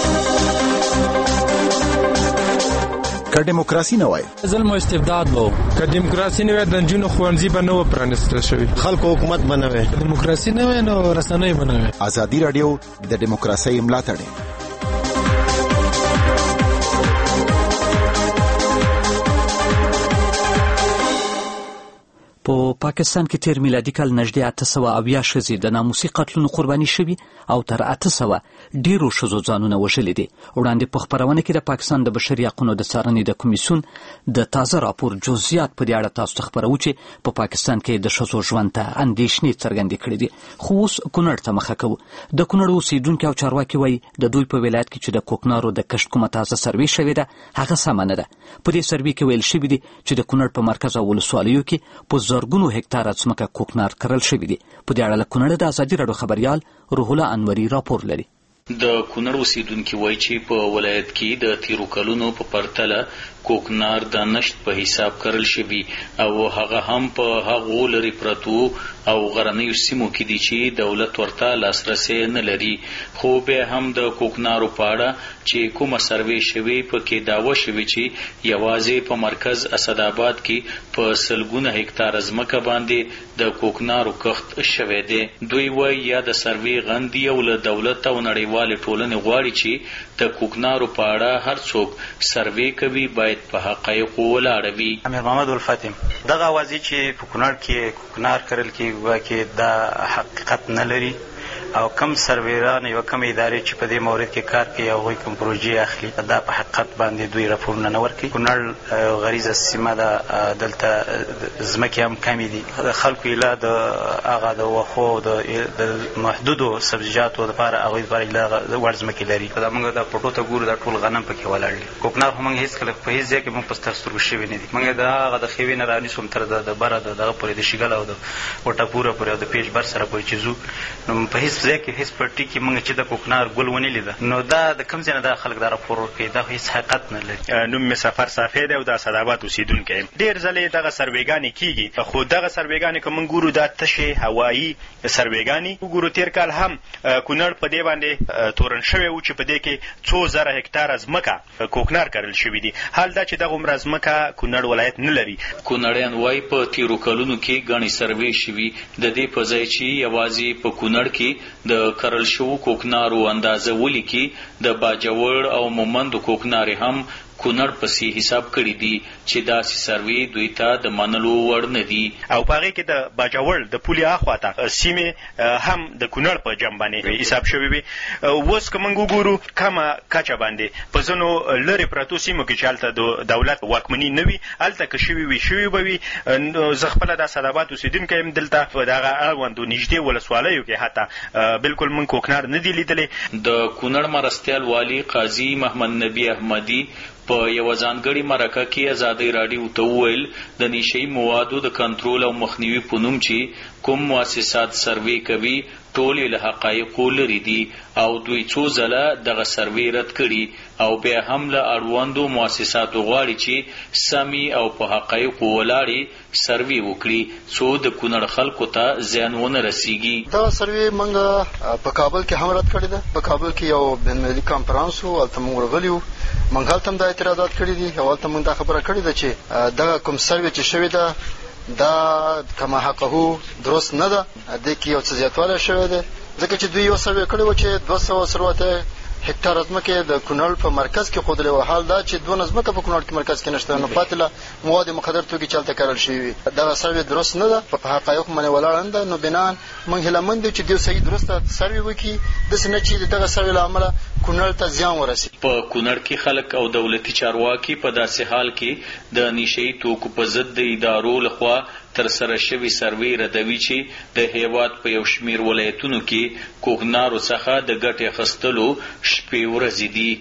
که دیموکراسي نه وای ظلم او استبداد وو، که دیموکراسي نه وای د جنونو خوانځي به نو پرانستل شوی، خلکو حکومت بنوي، دیموکراسي نه وای نو رسنۍ بنوي. ازادي رادیو د دیموکراسي ملاتړ. په پاکستان کې تیر میلادي کال نږدې اته سوه اویا ښځې د ناموسي قتلونو قرباني شوي او تر اته سوه ډیرو ښځو ځانونه وژلي دي. وړاندې په خپرونه کې د پاکستان د بشري حقونو د څارنې د کمیسیون د تازه راپور جزئیات په دې اړه تاسو ته خبرو چې په پا پاکستان کې د ښځو ژوند ته اندېښنې څرګندې کړې دي. خو اوس کونړ ته مخه کوو. د کونړ اوسېدونکي او چارواکي وایي د دوی په ولایت کې چې د کوکنارو د کښت کومه تازه سروې شوې ده هغه سمه نه ده. په دې سروې کې ویل شوي دي چې د کونړ په مرکز او ولسوالیو کې په زرګونو هکتاره ځمکه کوکنار کرل شوي دي. په دې اړه له کونړه د ازادي راډیو خبریال روح الله انوري راپور لري. د کونړ اوسیدونکي وایي چې په ولایت کې د تیرو کلونو په پرتله کوکنار د نشت په حساب کرل شوي او هغه هم په هغو لرې پرتو او غرنیو سیمو کې دي چې دولت ورته لاسرسی نه لري. خو بیا هم د کوکنارو په اړه چې کومه سروې شوې پکې دعوه شوې چې یوازې په مرکز اسداباد کې په سلګونه هکتاره ځمکه باندې د کوکنارو کښت شوی دی. دوی وایي یا د سروې غندي او له دولت او نړیوالې ټولنې غواړي چې د کوکنارو په اړه هر څوک سروې کوي باید په حقایقو ولاړ وي. امیر محمد الفاتم دغه اوازې چې په کونړ کې کوکنار کرل کېږي واکې دا حقیقت نه لري او کم سرویران یو کم ادارې چې په دې مورد کې کار کوي او هغوی کوم پروژې اخلي دا په حقیقت باندې دوی راپورونه نه ورکوي. کونړ غریزه سیمه ده، دلته ځمکې هم کمې دي. د خلکو ایله د هغه د وښو د محدودو سبزیجاتو دپاره هغوی دپاره ایله وړ ځمکې لري. دا موږ د پټو ته ګورو دا ټول غنم پکې ولاړ دي. کوکنار خو موږ هېڅکله په هېڅ ځای کې موږ په سترګو شوي نه دي. موږ د هغه د ښېوې نه رانیسو تر د بره د دغه پورې د شیګل او د وټاپوره پورې او د پیج بر سره پورې چې ځو نو په هېڅ ځای کې هېڅ پټي کې موږ چې د کوکنار ګل ونه لیده نو دا د کوم ځای نه دا خلک دا راپور ورکوي دا هېڅ حقیقت نه لري. نوم مې سفر صافی دی او د اسداباد اوسېدونکی یم. ډېر ځلې دغه سروېګانې کېږي خو دغه سروېګانې که موږ ګورو دا تشې هوایي سروېګانې وګورو. تېر کال هم کونړ په دې باندې تورن شوی و چې په دې کې څو زره هکتاره ځمکه کوکنار کرل شوي دي. حال دا چې دغه عمره ځمکه کونړ ولایت نه لري. کونړیان وایي په تېرو کلونو کې ګڼې سروې شوي د دې په ځای چې یوازې په کونړ کې د کرل شوو کوکنارو اندازه ولیکي د باجوړ او مومندو کوکنارې هم کونړ پسې حساب کړي دي چې داسې سروې دوی ته د منلو وړ نه دي. او په هغې کې د باجوړ د پولې اخواته سیمې هم د کونړ په جمع باندې حساب شوي وي. اوس که موږ وګورو کمه کچه باندې په ځینو لرې پرتو سیمو کې چې هلته د دولت واکمني نه وي هلته که شوي وي شوي به وي. زه خپله د اسداباد اوسېدونکی یم. دلته په دغه اړوندو نږدې ولسوالیو کې حتی بلکل موږ کوکنار نه دي لیدلی. د کونړ مرستیال والي قاضي محمد نبي احمدي په یوه ځانګړې مرکه کې ازادۍ راډیو ته وویل د نشهیي موادو د کنټرول او مخنیوي په نوم چې کوم مؤسسات سروې کوي ټول یې له حقایقو لرې دي او دوی څو ځله دغه سروې رد کړي او بیا هم له اړوندو مؤسساتو غواړي چې سمې او په حقایقو ولاړې سروې وکړي څو د کونړ خلکو ته زیان ونه رسیږي. دا سروې موږ په کابل کې هم رد کړې ده. په کابل کې یو بینالمللي کانفرانس و هلته موږ ورغلي وو. موږ هلته هم دا اعتراضات کړي دي او هلته موږ دا خبره کړې ده چې دغه کوم سروې چې شوې ده دا کما حقه درست نه ده. دې کې یو څه زیاتوالی شوی دی ځکه چې دوی یو سروې کړی و چې دوه سوه څلوېښت هکټار ځمکه د کونړ په مرکز کې خودلې و. حال دا چې دوه ځمکه په کونړ کې مرکز کې نشته، نو پاتله مواد مخدر توکي چلته کارل شي. دا سروې درست نه ده، په حقایق باندې ولاړ نه، نو بنان موږ هلمند چې دیو صحیح درسته سروې وکي د سنه چې دغه سروې لامل کونړ ته زیان ورسي. په کونړ کې خلک او دولتي چارواکي په داسې حال کې د نشئی توکو په ضد د ادارو لخوا تر سره شوی سروې ردوي چې د هیواد په یو شمیر ولایتونو کې کوکنارو څخه د ګټې اخیستلو شپې ورځې دي.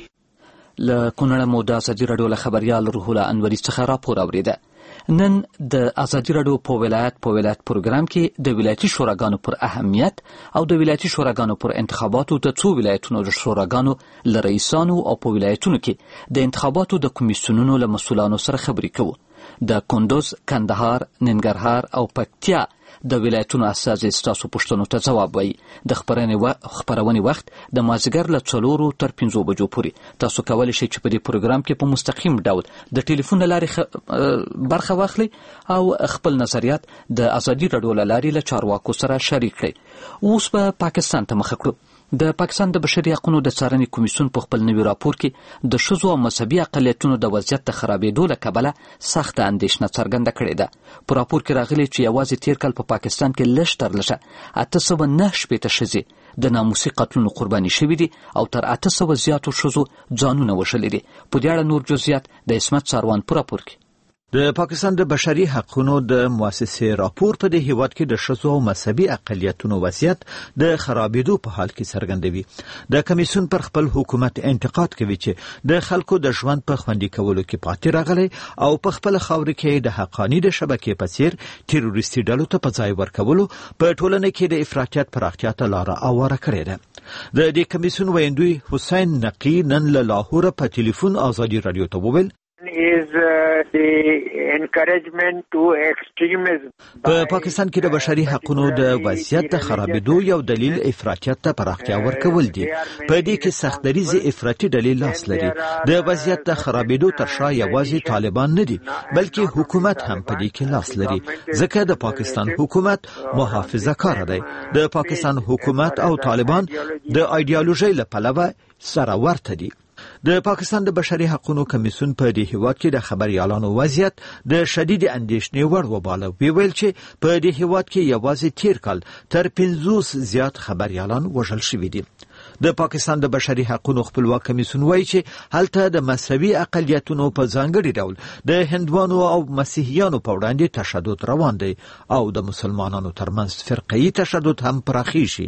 له کونړه مو د ازادي راډیو له خبریال روح الله انوري څخه راپور اوریده. نن د ازادي راډیو په ولایت په ولایت پروګرام کې د ولایتي شوراګانو پر اهمیت او د ولایتي شوراګانو پر انتخاباتو د څو ولایتونو د شوراګانو له رئیسانو او په ولایتونو کې د انتخاباتو د کمیسیونونو له مسؤلانو سره خبرې کوو. د کندوز، کندهار، ننګرهار او پکتیا د ولایتونو استازي ستاسو پوښتنو ته ځواب وایي. د خپرونې وخت د مازدیګر له څلورو تر پنځو بجو پورې. تاسو کولی شئ چې په دې پروګرام کې په مستقیم ډول د ټلیفون له لارې برخه واخلئ او خپل نظریات د ازادي راډیو له لارې له چارواکو سره شریک کړئ. اوس به پاکستان ته مخه کړو. د پاکستان د بشري حقوقو د څارنې کمیسیون په خپل نوي راپور کې د ښځو او مذهبي اقلیتونو د وضعیت د خرابېدو له کبله سخته اندېښنه څرګنده کړې ده. په راپور کې راغلي چې یوازې تیر کال په پاکستان کې لږ تر لږه اته سوه نهه شپېته ښځې د ناموسي قتلونو قرباني شوي دي او تر اته سوه زیاتو ښځو ځانونه وژلي دي. په دې اړه نور جزئیات د عصمت ساروان په راپور کې. د پاکستان د بشري حقوقو د مؤسسې راپور په دې هیواد کې د ښځو او مذهبي اقلیتونو وضعیت د خرابېدو په حال کې څرګندوي. د کمیسیون پر خپل حکومت انتقاد کوي چې د خلکو د ژوند په خوندي کولو کې پاتې راغلی او په خپل خاور کې د حقانی د شبکې په څیر تروریستي ډلو ته په ځای ورکولو په ټولنه کې د افراطیت پراختیا ته لار هواره کړې ده. د دې کمیسیون ویندوی حسین نقی نن له لاهور په ټلیفون ازادي راډیو ته وویل is uh, the encouragement to extremism. په پاکستان کې د بشري حقوقو د وضعیت د خرابېدو یو دلیل افراطیت ته پراختیا ورکول دي. په دې کې سختدریزي افراطي دلیل لاس لري. د وضعیت د خرابېدو تر شا یوازې طالبان نه دي بلکې حکومت هم په دې کې لاس لري، ځکه د پاکستان حکومت محافظه کار دی. د پاکستان حکومت او طالبان د ایډیالوژي له پلوه سره ورته دي. د پاکستان د بشري حقوقو کمیسیون په دې هیواد کې د خبريالانو وضعیت د شدید اندېښنې وړ وباله. وی ویل چې په دې هیواد کې یوازې تیر کال تر پنځوس زیات خبريالان وژل شوي دي. د پاکستان د بشري حقوقو خپلواک کمیسیون وایي چې هلته د مذهبي اقلیتونو په ځانګړي ډول د هندوانو او مسیحیانو په وړاندې تشدد روان دی او د مسلمانانو ترمنځ فرقه‌ای تشدد هم پراخیږي.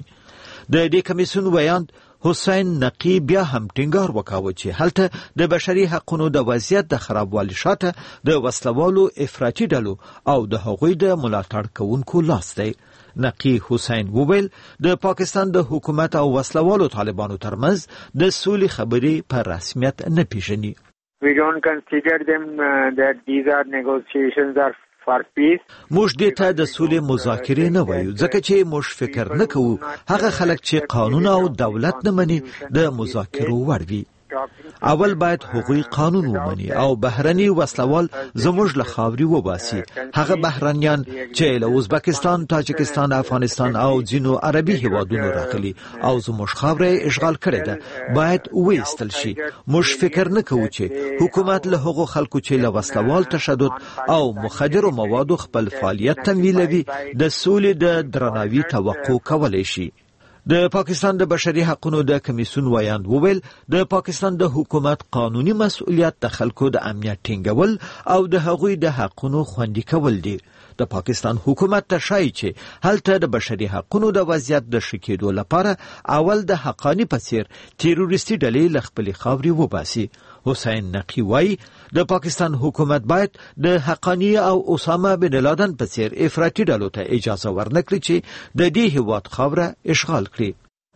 د دې کمیسیون ویاند حسین نقی بیا هم ټینګار وکاوه چې هلته د بشري حقوقو د وضعیت د خرابوالي شاته د وسلوالو افراطي ډلو او د هغوی د ملاتړ کوونکو لاس دی. نقی حسین وویل د پاکستان د حکومت او وسلوالو طالبانو ترمنځ د سولې خبرې په رسمیت نه پیژني. We don't consider them uh, that these are negotiations are موږ دې ته د سولې مذاکرې نه وایو ځکه چې موږ فکر نه کوو هغه خلک چې قانون او دولت نه مني د مذاکرو وړ وي. اول باید هغوی قانون ومني او بهرني وسلوال زموږ له خاوري وباسي. هغه بهرنیان چې له ازبکستان، تاجکستان، افغانستان او ځینو عربي هیوادونو راغلي او زموږ خاوره اشغال کړې ده باید وایستل شي. موږ فکر نه کوو چې حکومت له هغو خلکو چې له وسلوال تشدد او مخدرو موادو خپل فعالیت تمویلوي د سولې د درناوي توقع کولی شي. د پاکستان د بشري حقوقو د کمیسیون ویاند وویل د پاکستان د حکومت قانوني مسؤلیت د خلکو د امنیت ټینګول او د هغوی د حقوقو خوندي کول دي. د پاکستان حکومت ته شایي چې هلته د بشري حقوقو د وضعیت د ښه کېدو لپاره اول د حقانی په څیر تروریستي ډلې له خپلې خاورې وباسي. حسین نقی وایي د پاکستان حکومت باید د حقانی او اسامه بن لادن په څیر افراطي ډلو ته اجازه ورنکړي چې د دې هیواد خاوره اشغال کړي.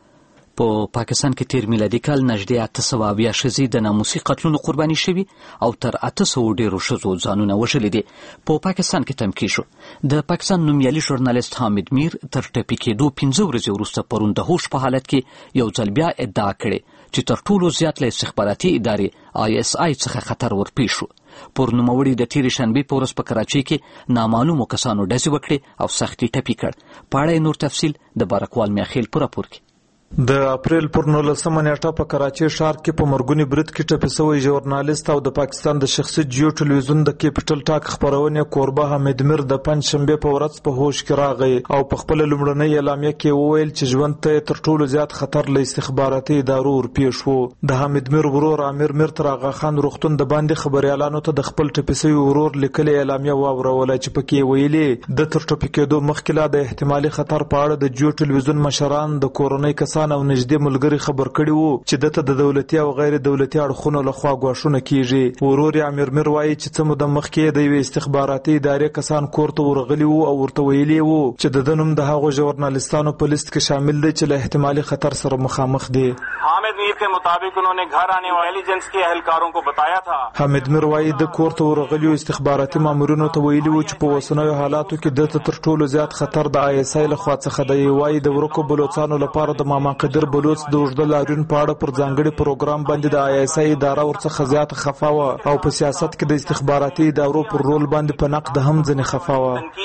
په پاکستان کې تیر میلادي کال نږدې اته سوه اویا ښځې د ناموسي قتلونو قرباني شوي او تر اته سوو ډېرو ښځو ځانونه وژلي دي. په پاکستان کې تمکین شو. د پاکستان نومیالي ژورنالیست حامد میر تر ټپي کېدو پنځه ورځې وروسته پرون د هوش په حالت کې یو ځل بیا ادعا کړې چې تر ټولو زیات له استخباراتي ادارې آی اس آی څخه خطر ورپېښ شو. پر نوموړي د تېرې شنبې په ورځ په کراچۍ کې نامعلومو کسانو ډزې وکړې او سختي ټپي کړ. په اړه یې نور تفصیل د بارکوال میاخیل په راپور کې. د اپریل پر نولسمه نیټه په کراچي ښار کې په مرګوني برید کې ټپي شوی ژورنالیست او د پاکستان د شخصي جیو ټلویزیون د کیپټل ټاک خبرونې کوربه حمید میر د پنځ شنبه په ورځ په هوش کې راغی او په خپل لومړنۍ اعلامیه کې وویل چې ژوند ته تر ټولو زیات خطر له استخباراتي ادارو ورپېښ و. د حمید میر ورور امیر میر تر آغا خان روغتون د باندې خبريالانو ته د خپل ټپي شوی ورور لیکلي اعلامیه واوروله چې پکې ویلي د تر ټپي کېدو مخکې لا د احتمالي خطر په اړه د جیو ټلویزیون مشران د کورنۍ کسان او نږدې ملګري خبر کړي وو چې دته د دولتي او غیر دولتي اړخونو لخوا غواښونه کیږي. ورور امیر میر وایي چې څه موده مخکې د یوې استخباراتي ادارې کسان کور ته ورغلي وو او ورته ویلي وو چې د نوم د هغو ژورنالیستانو په لیست کې شامل دي چې له احتمالي خطر سره مخامخ دي. حامد میر کے مطابق انہوں نے گھر آنے والے انٹیلیجنس کے اہلکاروں کو بتایا تھا. حامد میر وایي د کور ته ورغلي استخباراتي مامورینو ته ویلي وو چې په وسنیو حالاتو کې د تر ټولو زیات خطر د آی اس آی لخوا څخه دی. وایي د ورکو بلوچستانو لپاره د ماما قدر بلوچ د اوږده لاریون په اړه پر ځانګړي پروګرام باندې د آی اس آی اداره ورڅخه زیاته خفه وه او په سیاست کې د استخباراتي ادارو پر رول باندې په نقد هم ځنې خفه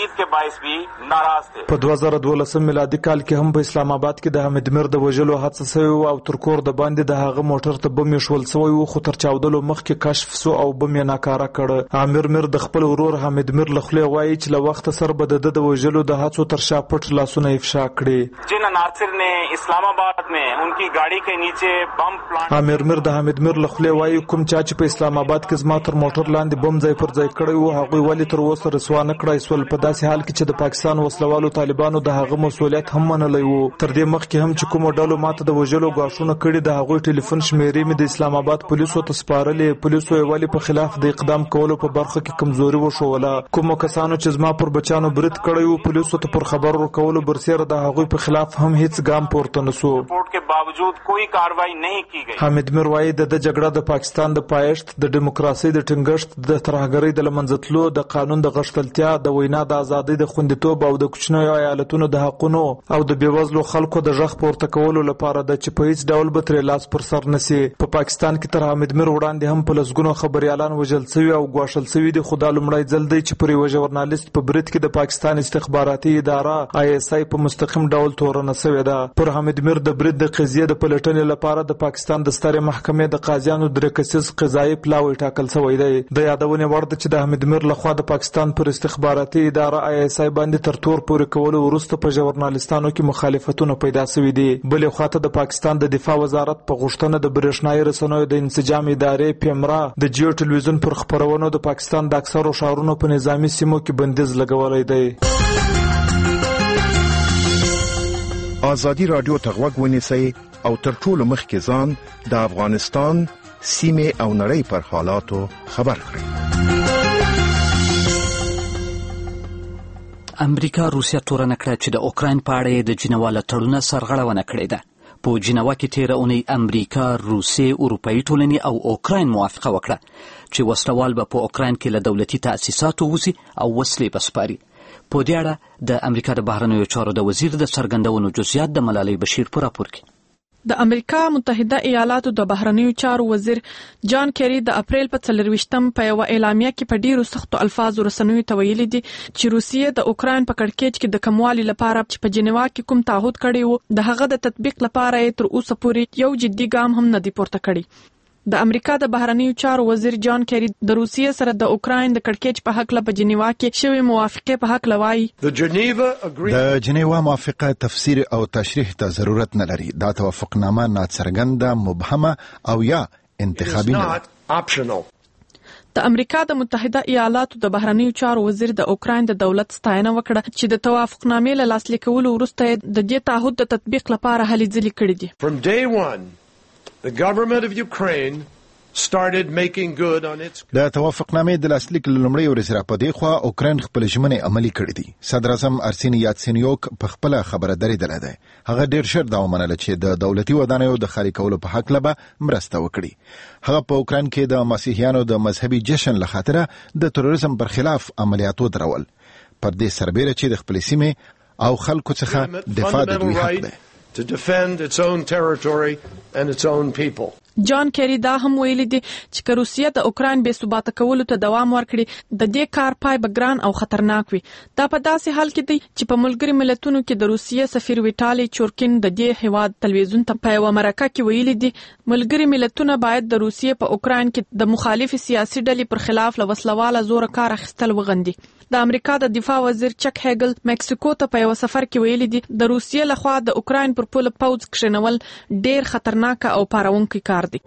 وه. په دوه زره دولسم میلادي کال کې هم په اسلام آباد کې د حمید میر د وژلو هڅه شوې وه او تر کور د باندې د هغه موټر ته بم ایښول شوی و خو تر چاودلو مخکې کشف سو او بم یې ناکاره کړ. امیر میر د خپل ورور حمید میر له خولې وایي چې له وخته سره به د ده د وژلو د هڅو تر شا پټ لاسونه افشا کړي. جن عناصر نے اسلام آباد میں ان کی گاڑی کے نیچے بم پلانٹ. امیر میر د حمید میر له خولې وایي کوم چا چې په اسلام آباد کې زما تر موټر لاندې بم ځای پر ځای کړی و هغوی ولې تر اوسه رسوا نه کړای سول په داسې حال کې چې د پاکستان وسلوالو طالبانو د هغه مسؤلیت هم منلی و. تر دې مخکې هم چې کومو ډلو ماته د وژلو ګواښونه کړي د هغوی ټلیفون شمیرې مې د اسلام آباد پولیسو ته سپارلې. پولیسو یې ولې په خلاف د اقدام کولو په برخه کې کمزوري وښوله. کومو کسانو چې زما پر بچانو برید کړی و پولیسو ته پر خبر ورکولو برسېره د هغوی په خلاف هم هیڅ ګام پورته نه سو. رپورٹ کے باوجود کوئی کاروائی نہیں کی گئی. حمید میر وایي د د جګړه د پاکستان د پایښت د دیموکراسي د ټینګښت د ترهګرۍ د لمنځه تلو د قانون د غښتلتیا د وینا د ازادۍ د خوندیتوب او د کوچنیو ایالتونو د حقونو او د بېوزلو خلکو د غږ پورته کولو لپاره ده چې په هیڅ ډول به ترې لاس پر سر نسی. په پاکستان کې تر حمید میر وړاندې هم په لسګونو خبریالان وژل شوي او ګواښل شوي دي خو دا لومړی ځل دی چې پر یوه ژورنالیست په برید کې د پاکستان استخباراتي اداره آی اس آی په مستقیم ډول تورنه شوې ده. پر حمید میر د برید د قضیې د پلټنې لپاره د پاکستان د سترې محکمې د قاضیانو درې کسیز قضایي پلاوی ټاکل شوی دی. د یادونې وړ ده چې د حمید میر لخوا د پاکستان پر استخباراتي اداره آی اس آی باندې تر تور پورې کولو وروسته په ژورنالیستانو کې مخالفتونه پیدا شوي دي. بلې خواته د پاکستان د دفاع وزارت په غوښتنه د برېښنایي رسنیو د انسجام ادارې پیمرا د جیو ټلویزیون پر خپرونو د پاکستان د اکثرو ښارونو په نظامي سیمو کې بندیز لګولی دی. ازادي رادیو ته غوږ ونیسئ او تر ټولو مخکې ځان د افغانستان سیمې او نړۍ پر حالاتو خبر کړئ. امریکا روسیا تورنه کړه چې د اوکراین په اړه د جنوا له تړونه سرغړونه کړې ده. په جنوا کې تیره اونۍ امریکا، روسیې، اروپایي ټولنې او اوکراین موافقه وکړه چې وسلوال به په اوکراین کې له دولتي تأسیساتو وځي او وسلې به سپاري. په دې اړه د امریکا د بهرنیو چارو د وزیر د څرګندونو جزئیات د ملالۍ بشیر په راپور کې. د امریکا متحده ایالاتو د بهرنیو چارو وزیر جان کیری د اپریل په څلرویشتم په یو اعلامیه کې په ډیرو سختو الفاظو رسنیو ته ویلي دي چې روسیې د اوکراین په کړکېچ کې د کموالي لپاره چې په جنیوا کې کوم تعهد کړی وو د هغه د تطبیق لپاره تر اوسه پورې یو جدي ګام هم نه دی پورته کړی. د امریکا د بهرنیو چارو وزیر جان کیری د روسیې سره د اوکراین د کړکېچ په حق له په جنیوا کې شوی موافقه په حق لوي. د جنیوا موافقه تفسیر او تشریح ته ضرورت نه لري. دا توافقنامه ناڅرګنده، مبهمه او یا انتخابي نه. د امریکا د متحده ایالاتو د بهرنیو چارو وزیر د اوکراین د دولت ستاینه وکړه چې د توافقنامې له لاسلیک کولو وروسته د دې تعهد د تطبیق لپاره هلې ځلې کړې دي. From day one the government of Ukraine started making good on its. د توافقنامې د لاسلیک لومړی ورځ را پدې خو اوکراین خپل ژمنې عملي کړې دي. صدر اعظم ارسین یاتسینیوک په خپل خبره درېدل دی. هغه ډیر شر دا ومنله چې د دولتي ودانیو د خالي کولو په حق لبه مرسته وکړي. هغه په اوکراین کې د مسیحیانو د مذهبي جشن لخاطره د تروریزم پر خلاف عملیاتو درول. پر دې سربېره چې د خپل سیمې او خلکو څخه دفاع د دوی حق دی. To defend its own territory and its own people. جان کیری دا هم ویلي دي چې که روسیه د اوکراین بې ثباته کولو ته دوام ورکړي د دې کار پای به ګران او خطرناک وي. دا په داسې حال کې دی چې په ملګري ملتونو کې د روسیې سفیر ویټالي چورکین د دې هیواد تلویزیون ته په یوه مرکه کې ویلي دي ملګري ملتونه باید د روسیې په اوکراین کې د مخالف سیاسي ډلې پر خلاف له وسلواله زوره کار اخیستل وغندي. د امریکا د دفاع وزیر چک هیګل مکسیکو ته په یو سفر کې ویلي دي د روسیې لخوا د اوکراین پر پوله پوځ کښینول ډیر خطرناک او پارونکی کار دی.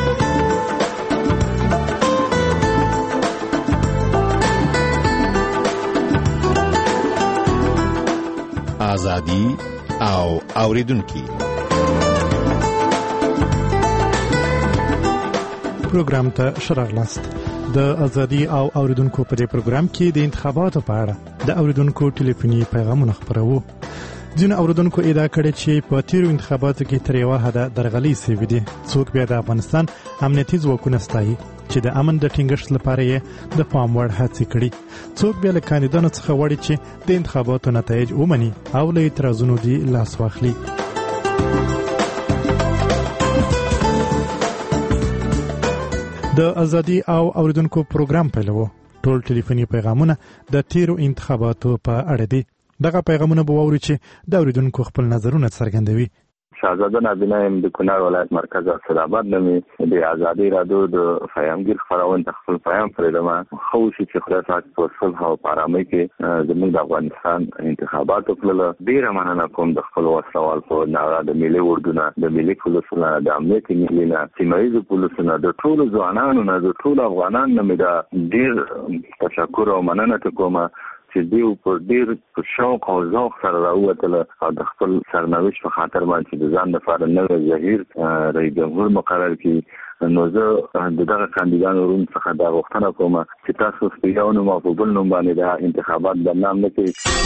آزادي او اوریدونکي پروګرام ته شراغلاست. د ازادي او اوریدونکو په دې پروګرام کې د انتخاباتو په اړه د اوریدونکو ټلیفوني پیغامونه خپروو. ځینو اوریدونکو ادعا کړې چې په تیرو انتخاباتو کې تر یوه حده درغلۍ سوي دي. څوک بیا د افغانستان امنیتي ځواکونه ستایي چې د امن د ټینګښت لپاره یې د پام وړ هڅې کړي. څوک بیا له کاندیدانو څخه غواړي چې د انتخاباتو نتایج ومني او له اعتراضونو دې لاس واخلي. د ازادي او اوریدونکو پروګرام پیلوو. ټول ټلیفوني پیغامونه د تیرو انتخاباتو په اړه دي. دغه پیغامونه به واوري چې د اوریدونکو خپل نظرونه څرګندوي. شاهزاده نابینا یم د کونړ ولایت مرکز اسداباد نومې د ازادي رادیو د فیامګیر خپرونې ته خپل پیغام پرېږدم. ښه وشي چې خدای پاک په صلح او په ارامۍ کې زموږ د افغانستان انتخابات وکړل. ډېره مننه کوم د خپل وسلوال په ناره د ملي اردونه د ملي پولیسو د امنیت ملي نه سیمه ییزو پولیسو نه د ټولو ځوانانو نه د ټولو افغانانو نه مې دا ډېر تشکر او مننه کوم چې دوی په ډېر په شوق او ذوق سره راووتله او د خپل سرنوشت په خاطر باندې د ځان لپاره نوی ظهیر رئیس جمهور مقرر کړي. نو زه د دغه کاندیدانو روم څخه دا غوښتنه کوم چې تاسو په یو نوم او په بل نوم باندې دا انتخابات بدنام نه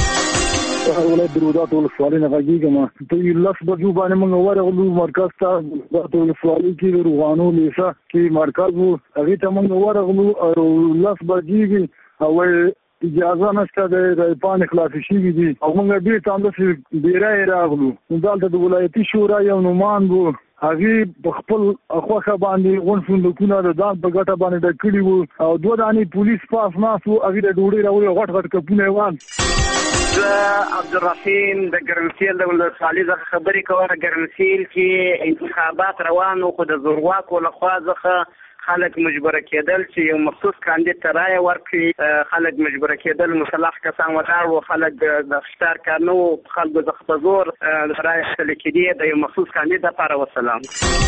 کړئ. ولایت درودات ولسوالۍ نه غږیږم. په لس بجو باندې موږ ورغلو مرکز ته د ولسوالۍ کې د روغانو لیسه کې مرکز و. هغې ته موږ ورغلو او لس بجې او اجازه نشته د پاڼې خلاصې شوي دي او موږ بېرته همداسې بیرایې راغلو. نو دلته د ولایتي شورا یو نومان و، هغې په خپل خوښه باندې غونډ صندوقونه د ځان په ګټه باندې ډک کړي وو او دوه دانې پولیس پاس ناست وو. هغې د ډوډۍ راوړي غټ غټ کپونه یې وان. زه عبدالرحیم د ګرمسیل د ولسوالۍ څخه خبرې کوم. ګرمسیل کې انتخابات روان وو خو د زورواکو لخوا څخه خلک مجبوره کېدل چې یو مخصوص کاندید ته رایه ورکړي. خلک مجبوره کېدل، مسلح کسان ولاړ وو، خلک د ښکار کار نه وو، خلکو څخه په زور رایه اخیستل کېدې د یو مخصوص کاندید دپاره. وسلام.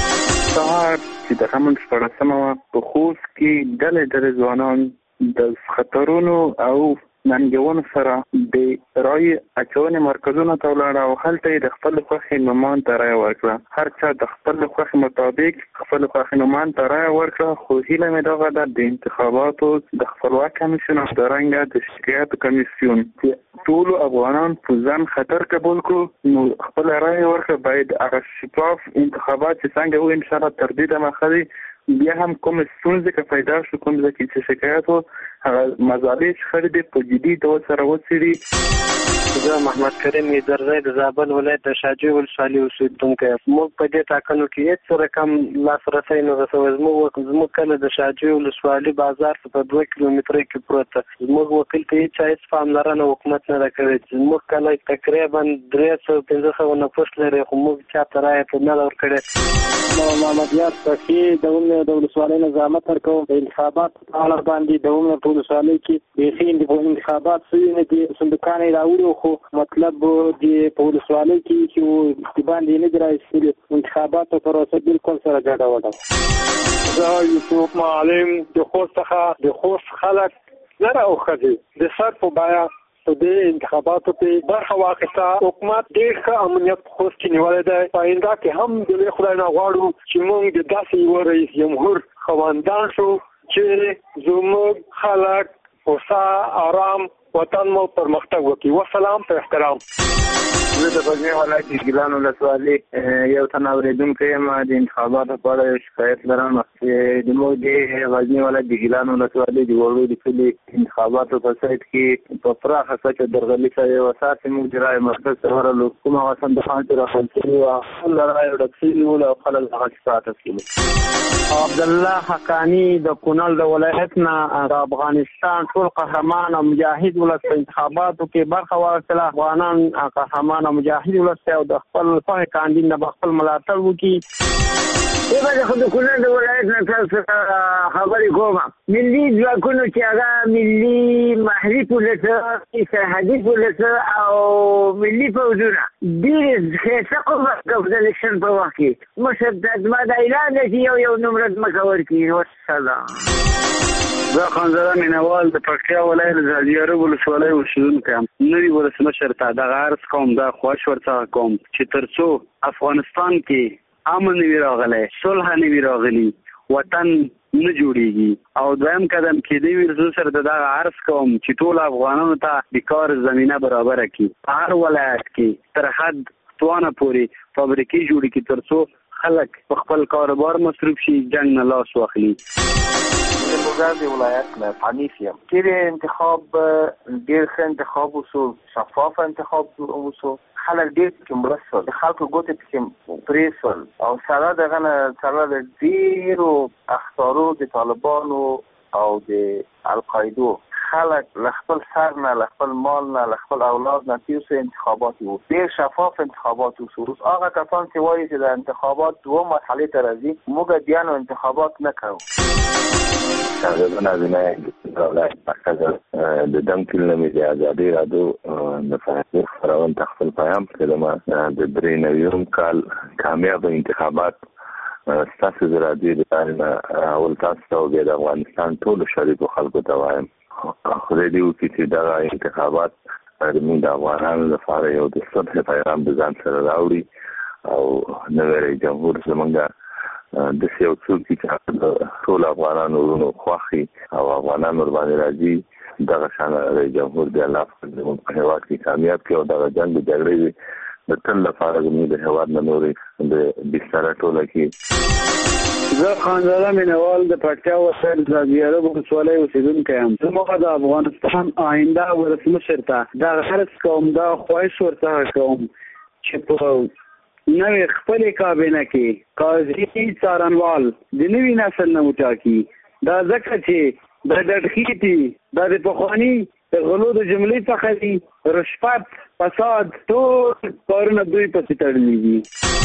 سهار چې د غمن شپاړسمه وه په خوست کې ډلې ډلې ځوانان د خطرونو او ننګونو سره د رایې اچونې مرکزونو ته ولاړه او هلته یې د خپل خوښې نومان ته رایه ورکړه. هر چا د خپل خوښې مطابق خپل خوښې نومان ته رایه ورکړه. خو هیله مې دغه ده د انتخاباتو د خپلواک کمیسیون او همدارنګه د شکایاتو کمیسیون چې ټولو افغانان په ځان خطر قبول کړو نو خپل رایه ورکړه. باید هغه شفاف انتخابات چې څنګه وو انشاءالله تر دې دمه ښه دي. بیا هم کوم ستونزې که پیدا شو، کوم ځای کې چې شکایت و، هغه مزالې چې خلک دې په جدي ډول سره وڅېړي. زه محمد کریم ایدرزی د زابل ولایت د شاجوی ولسوالۍ اوسېدونکی یم. موږ په دې ټاکنو کې هېڅ رقم لاسرسی نه رسوی. زموږ زموږ کله د شاجوی ولسوالۍ بازار په دوه کیلومتره کې پروت ده. زموږ وکیل ته هېچا هېڅ پاملرنه حکومت نه ده کړې. زموږ کلی تقریبا درې سوه پنځه سوه نفوس لري خو موږ چا ته رایه په نه ده ورکړې. محمد یار صفي د اومنه د ولسوالۍ نه زحمت ورکوم. د انتخاباتو په اړه باندې د اومنه په ولسوالۍ کې بیخي انتخابات شوي نه دي. صندوقان یې راوړي خو مطلب د په ولسوالۍ کې چې باندې نه دي راایستلي. انتخاباتو پروسه بالکل سره ګډوډه ده. زه یوسف معلم د خوست څخه د خوست خلک زره او ښځې د سر په بیه په دې انتخاباتو کې برخه واخیسته. حکومت ډېر ښه امنیت په خوست کې نیولی دی. په آینده کې هم د لوی خدای نه غواړو چې موږ د داسې یوه رئیس جمهور خواندان شو چې زموږ خلک هوسا، ارام وطن مو پرمختګ وکړي. والسلام په احترام. زه د غزني ولایت د ګیلان ولسوالۍ یو تن اورېدونکی یم. د انتخاباتو په اړه شکایت لرم چې زموږ د غزني ولایت د ګیلان ولسوالۍ د وړو د کلي انتخاباتو په سایټ کې په پراخه کچه درغلي شوې وه. اساسي موږ د رایې مرکز ته ورغلو، کوم هغه صندوقان چې راخل شوي وه خپل رایې ډک شوي ول او خلک هغه پاته شول. عبدالله حقاني د کونړ د ولایت نه د افغانستان ټول قهرمان او مجاهد ولس په انتخاباتو کې برخه واخیستله. افغانان قهرمان او مجاهد ولس او د خپل خوښې کاندید نه خپل ملاتړ وکړي. یو به خو د کونړ د ولایت نه تاسو خبرې کوم. ملي ځواکونو چې هغه ملي محلي پولیس، سرحدي پولیس او ملي پوځونه ډېرې ښایسته قوت کوي د الیکشن په وخت کې. مشر زما دا اعلان دی چې یو یو نمره ځمکه ورکړي. وسلام. زه خانزاده مینوال د پکتیا ولایت د زاړه ولسوالۍ اوسیدونکی یم. نوي ولسمشر ته دغه عرض کوم، دا خواهش ورڅخه کوم چې تر څو افغانستان کې امن نه وي راغلی، صلح نه وي راغلی، وطن نه جوړیږي. او دویم قدم کې دی ورزو سره دغه عرض کوم چې ټول افغانانو ته د کار زمینه برابره کړي. په هر ولایت کې تر حد توانه پورې فابریکې جوړې کړي تر څو خلک په خپل کاروبار مصروف شي، جنګ نه لاس واخلي. د لوګر د ولایت نه حنیف یم. چې انتخاب ډېر ښه انتخاب وسو، شفاف انتخاب وسو، خلک ډېر پکې مړه شول، د خلکو ګوتې پکې پرې شول او سره دغه نه سره د ډېرو اخطارو د طالبانو او د القاعدو خلک له خپل سر نه، له خپل مال نه، له خپل اولاد نه تیر سو انتخابات وو. ډېر شفاف انتخابات وسو. اوس هغه کسان چې وایي چې د انتخابات دوه مرحلې ته راځي، موږ بیا نو انتخابات نه کوو. زه نازنه ولایت مرکز د دمکل نومې د ازادي راډیو د فضا خپرونه ته خپل پیغام کړم. د درې نویم کال کامیاب انتخابات ستاسو د راډیو د پاره اول تاسو ته د افغانستان ټول شریکو خلکو ته وایم خدای دې وکړي چې دا انتخابات زموږ د افغانانو لپاره یو د صلح پیغام د ځان سره راوړي او نوی رئیس جمهور زموږ د سیو څوک چې ټول افغانانو ورونو خوښي او افغانانو ور باندې راځي دغه شان رئیس جمهور دی الله په په هیواد کې کامیاب کړي او دغه جنگ د جګړې د تل لپاره زموږ د هیواد نه نورې د بستر ټوله کې. زه خانزاده مینوال د پکتیا ولایت د زاړه ولسوالۍ اوسیدونکی یم. زموږ د افغانستان آینده ولسمشر ته دا عرض کوم، دا خواهش ورڅخه کوم چې په نوې خپلې کابینه کې قاضي څارنوال د نوي نسل نه وټاکي. دا ځکه چې د ډډخېټي دا د پخواني د غلو د جملې څخه دي، رشوت، فساد، ټول کارونه دوی پسې تړلي دي.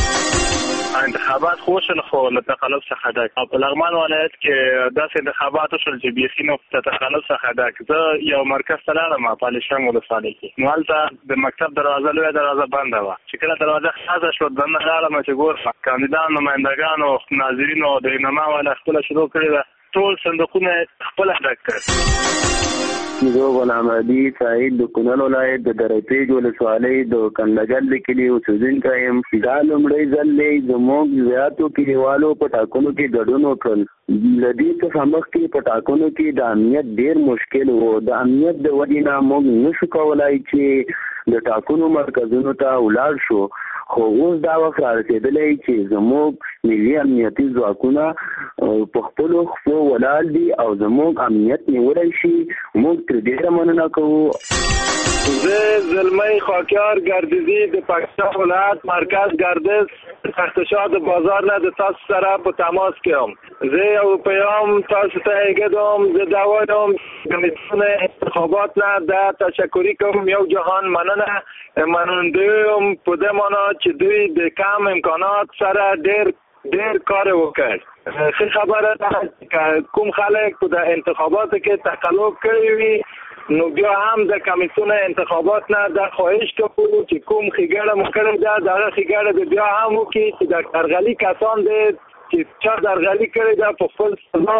انتخابات خوشل خو له تخلف څخه ده او په لغمان ولایت کې داسې انتخابات وشول چې بیخي نو له تخلف څخه ده. زه یو مرکز ته لاړم په پالیشنګ ولسوالۍ کې، نو هلته د مکتب دروازه لویه دروازه بنده وه. چې کله دروازه خلاصه شوه دننه لاړم چې ګورم کاندیدان، نمایندګانو، ناظرینو د انعما والا خپله شروع کړې ده، ټول صندوقونه خپله ډک کړل. زه غلام علي سعید د کونړ ولایت د درپېج ولسوالۍ د کندګل کلي اوسیدونکی یم. دا لومړی ځل دی زموږ زیاتو کلیوالو په ټاکنو کې ګډون وکړل. له دې څخه مخکې په ټاکنو کې د امنیت ډېر مشکل و. د امنیت د وجې نه موږ نشو کولی چې د ټاکنو مرکزونو ته ولاړ شو، خو اوس دا وخت را رسېدلی چې زموږ ملي امنیتي ځواکونه په خپلو خپو ولاړ دي او زموږ امنیت نیولی شي. موږ ترې ډېره مننه کوو. زه زلمی خاکیار ګردیزي د پاکستان ولایت مرکز ګردیز تختشاه د بازار نه د تاسو سره په تماس کې یم. زه یو پیام تاسو ته ایږدم. زه دا وایم کمیسیون انتخابات نه د تشکری کوم، یو جهان مننه مننده یم په دې معنا چې دوی د کم امکانات سره ډېر ډېر کار وکړ. ښه خبره ده که کوم خلک په انتخاباتو کې تقلب کړی وي نو بیا هم د کمیسیون انتخابات نه د خواهش کوو چې کوم ښېګړه مو کړې ده دغه ښېګړه د بیا هم وکړي چې د درغلي کسان دی چې چا درغلي کړې ده په خپل سزا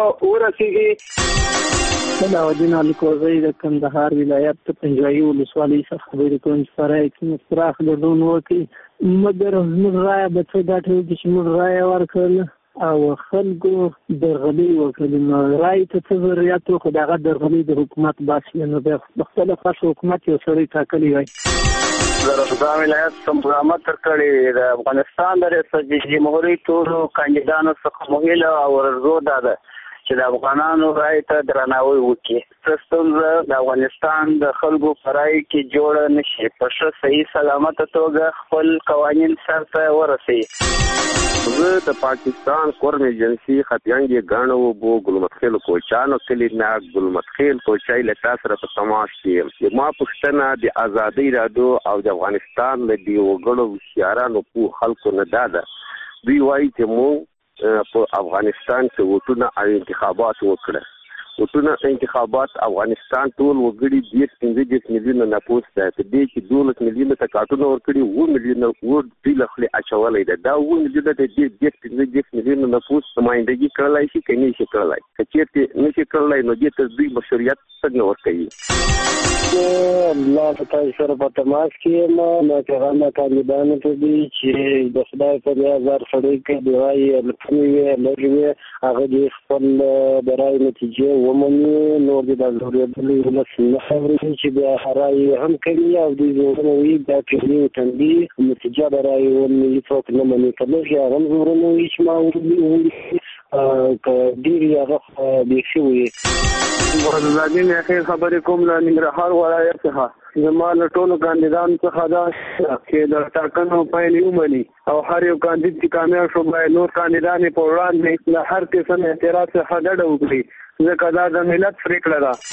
ورسېږي. علاءالدین الکوزی د کندهار ولایت د پنجوایي ولسوالۍ څخه خبرې کوم چې په رایه کې مو پراخ ګډون وکړي، مګر زموږ رایه به څه ګټه وکړي چې موږ رایه ورکړله او خلکو درغلي وکړي. نو رایې ته څه ضرورت و، خو دغه درغلي د حکومت باسي. نو د مختلف خاص حکومت یو سړی ټاکلی وای. د رسوبا ولایت سمبرامت تر کړي د افغانستان د ریاست جمهوریت ټولو کاندیدانو څخه مهیله او ورزو ده چې د افغانانو رایې ته درناوی وکړي. ستونزه د افغانستان د خلکو په رایې کې جوړه نشي په ښه صحیح سلامته توګه خپل قوانین سرته ورسوي. زه د پاکستان قوم ایجنسی خطیانګي غاڼو بو ګلمتخیل کوچانو کلی نه ګلمتخیل کوچای له تاسو په تماس کې ما پښتنه د ازادي رادو او د افغانستان د دی وګړو شیارانو په خلکو نه داده دوی وایي چې مو په افغانستان کې وټونه او انتخابات وکړه. وټونه انتخابات افغانستان ټول وګړي د پنځه میلیونه نفوس ده، په دې کې دولس میلیونه تکاټونه ورکړي، و میلیونه ور دی لخلي اچولې ده. دا و میلیونه د دې پنځه میلیونه نفوس نمائندګي کولای شي کني شي کولای. کچېرته نشي کولای نو دې ته دوی مشروعیت څنګه ورکړي. الله تعالی سره په تماس کې ما نه کړم کاندیدانو ته دي چې د خدای په دې هزار سړی کې دی وايي لکه وی لږوي هغه دې خپل برای نتیجه ومني. نور دې د ضرورت له سنخوري چې د هراي هم کوي او دې زورنوي د کلی تندي نتیجه برای ولني څوک نه مني کله چې هم زورنوي چې ما ورني ا ډیر هغه به شوی. ورزادین اخیر خبرې کوم له ننګرهار ولایت څخه زما له ټولو کاندیدانو څخه دا چې د ټاکنو پایلې ومني او هر یو کاندید چې کامیاب شو باید نور کاندیدان په وړاندې له هر قسم اعتراض څخه ډډه وکړي ځکه دا د ملت پریکړه ده.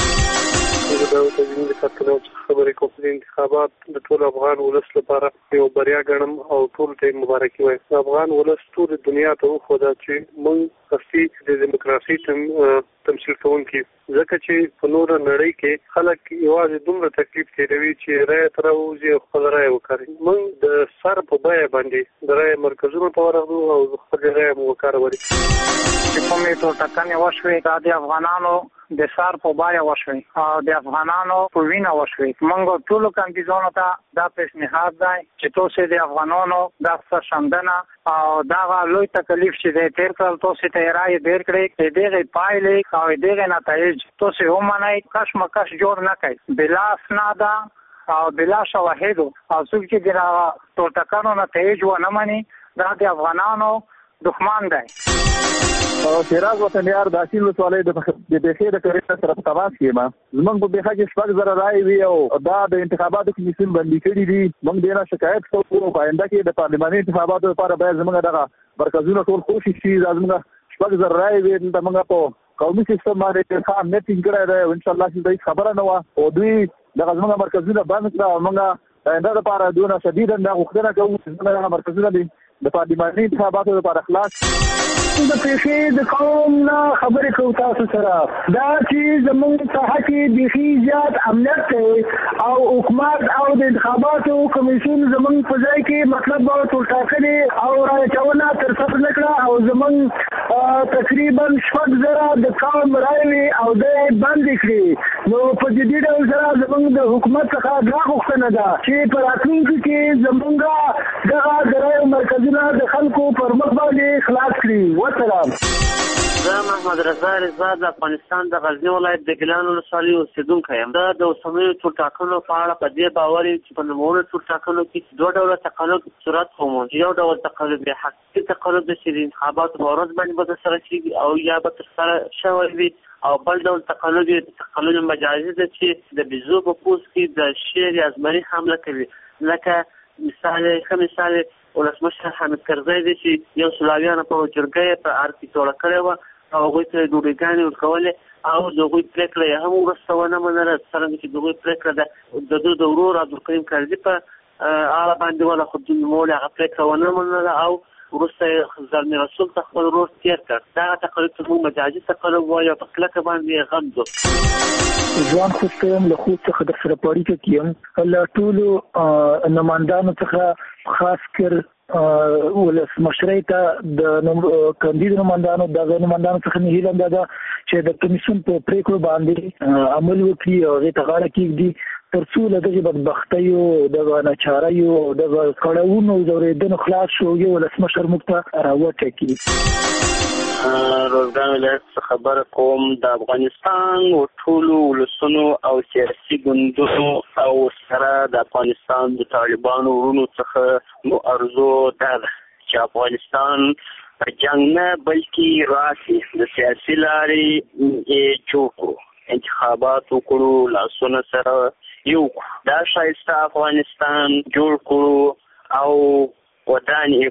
د دولت د فتنو خبرې کوم د انتخابات د ټول افغان ولس لپاره یو بریا ګڼم او ټول ته مبارکي وایم. افغان ولس ټول دنیا ته وښوده چې موږ هستي د دیموکراسي تمثیل کوونکي ځکه چې په نور نړۍ کې خلک یوازې دومره تکلیف تیروي چې رایه تر وځي او خپل رایه وکړي. موږ د سر په بیه باندې د رایه مرکزونو ته ورغلو او خپل رایه مو وکړوري. چې کومې ټاکنې وشوې دا د افغانانو د سر په بیه وشوي او د افغانانو په وینه وشوي. موږ ټول کاندیدانو ته دا پیشنهاد دی چې تاسو د افغانانو د سرشندنه او دا لوی تکلیف چې د تیر کال تاسو ته رایه ډیر کړی دغه پایلې او دغه نتایج تاسو ومنئ کشمکش جوړ نه کړئ بلا اسناد او بلا شواهد او څوک چې د ټاکنو نتایج ونه مني دا د افغانانو دښمن دی. او شیراز وطنیار د اصیل ولسوالۍ د بېخي د کریسه سره په تماس کې ما زمونږ په بېخه کې شپږ زره رایې وي او دا د انتخاباتو کمیسیون بندي کړي دي. موږ ډېره شکایت کوو په آینده کې د پارلماني انتخاباتو لپاره باید زموږ دغه مرکزونه ټول کوشش شي دا زموږ شپږ زره رایې وي د موږ په قومي سیستم باندې ښه امنیت ټینګ کړی دی او انشاءالله چې دوی خبره نه وه او دوی دغه زموږ مرکزونه بند کړه او موږ آینده لپاره دونه شدیدا دا غوښتنه کوو چې زموږ دغه مرکزونه دي د پارلماني انتخاباتو لپاره خلاص. د پیښې د قوم نه خبرې کوو تاسو سره دا چې زموږ ساحه کې بیخي زیات امنیت دی او حکومت او د انتخاباتو کمیسیون زموږ په ځای کې مطلب ټول ټاکنې او رایټونه ترسره نه کړه او زموږ تقریبا شپږ زره د قوم رایې او د بندې کړي. نو په جدي ډول سره زموږ د حکومت څخه دا غوښتنه ده چې په راتلونکي کې زموږ دغه د رایو مرکزونه د خلکو پر مخ باندې خلاص کړي. والسلام. زه محمد رضا رضا د افغانستان د غزنی ولایت د ګیلان ولسوالۍ اوسیدونکی یم. دا د اوسنیو ټاکنو په اړه په دې باور یم چې په نوموړو ټاکنو کې دوه ډوله تقلب صورت وموند. یو ډول تقلب حقیقي تقلب د چې د انتخاباتو په ورځ باندې به ترسره کېږي او یا به ترسره شوی وي او بل ډول تقلب تقلب مجازي ده چې د بیزو په پوست کې د شیر یا زمري حمله کوي. لکه مثال ښه مثال ولسمشر حامد کرزی دی چې یو سلاویانو په جرګه په ار کې ټوله کړې وه او هغوی ته ډوډۍ ورکولې او د هغوی پرېکړه یې هم وروسته ونه منله څرنګه چې د هغوی پرېکړه د د دوی د ورور عبدالکریم کرزي په اړه باندې وله خو دوی نوموړي هغه پرېکړه ونه منله او وروسته یې زلمي رسول ته خپل ورور تېر کړ. دغه تقلب ته موږ مجازي تقلب وایو په کلکه باندې یې غندو. ځوان خوسته یم له خوست څخه در سره په اړیکه کې یم له ټولو نمایندانو څخه خاص کر ولسمشرۍ ته د کاندید نمایندانو دغه نمایندانو څخه مې هیله ده چې د کمیسیون په پرېکړو باندې عمل وکړي او هغې ته غاړه کېږدي ترڅو له دغه بدبختیو دغه ناچاریو او دغه کړهونو زورېدنو خلاص شو یو ولسمشر موږ ته راوټاکي. روزګان ولایت خبر کوم د افغانستان او ټولو ولسونو او سیاسي ګوندونو او سره د افغانستان د طالبانو ورونو څخه مو ارزو ده چې افغانستان په جنگ نه بلکې راسي د سیاسي لارې یې جوړ کړو، انتخابات وکړو، لاسونه سره یو دا ښایسته افغانستان جوړ کړو او ودان یې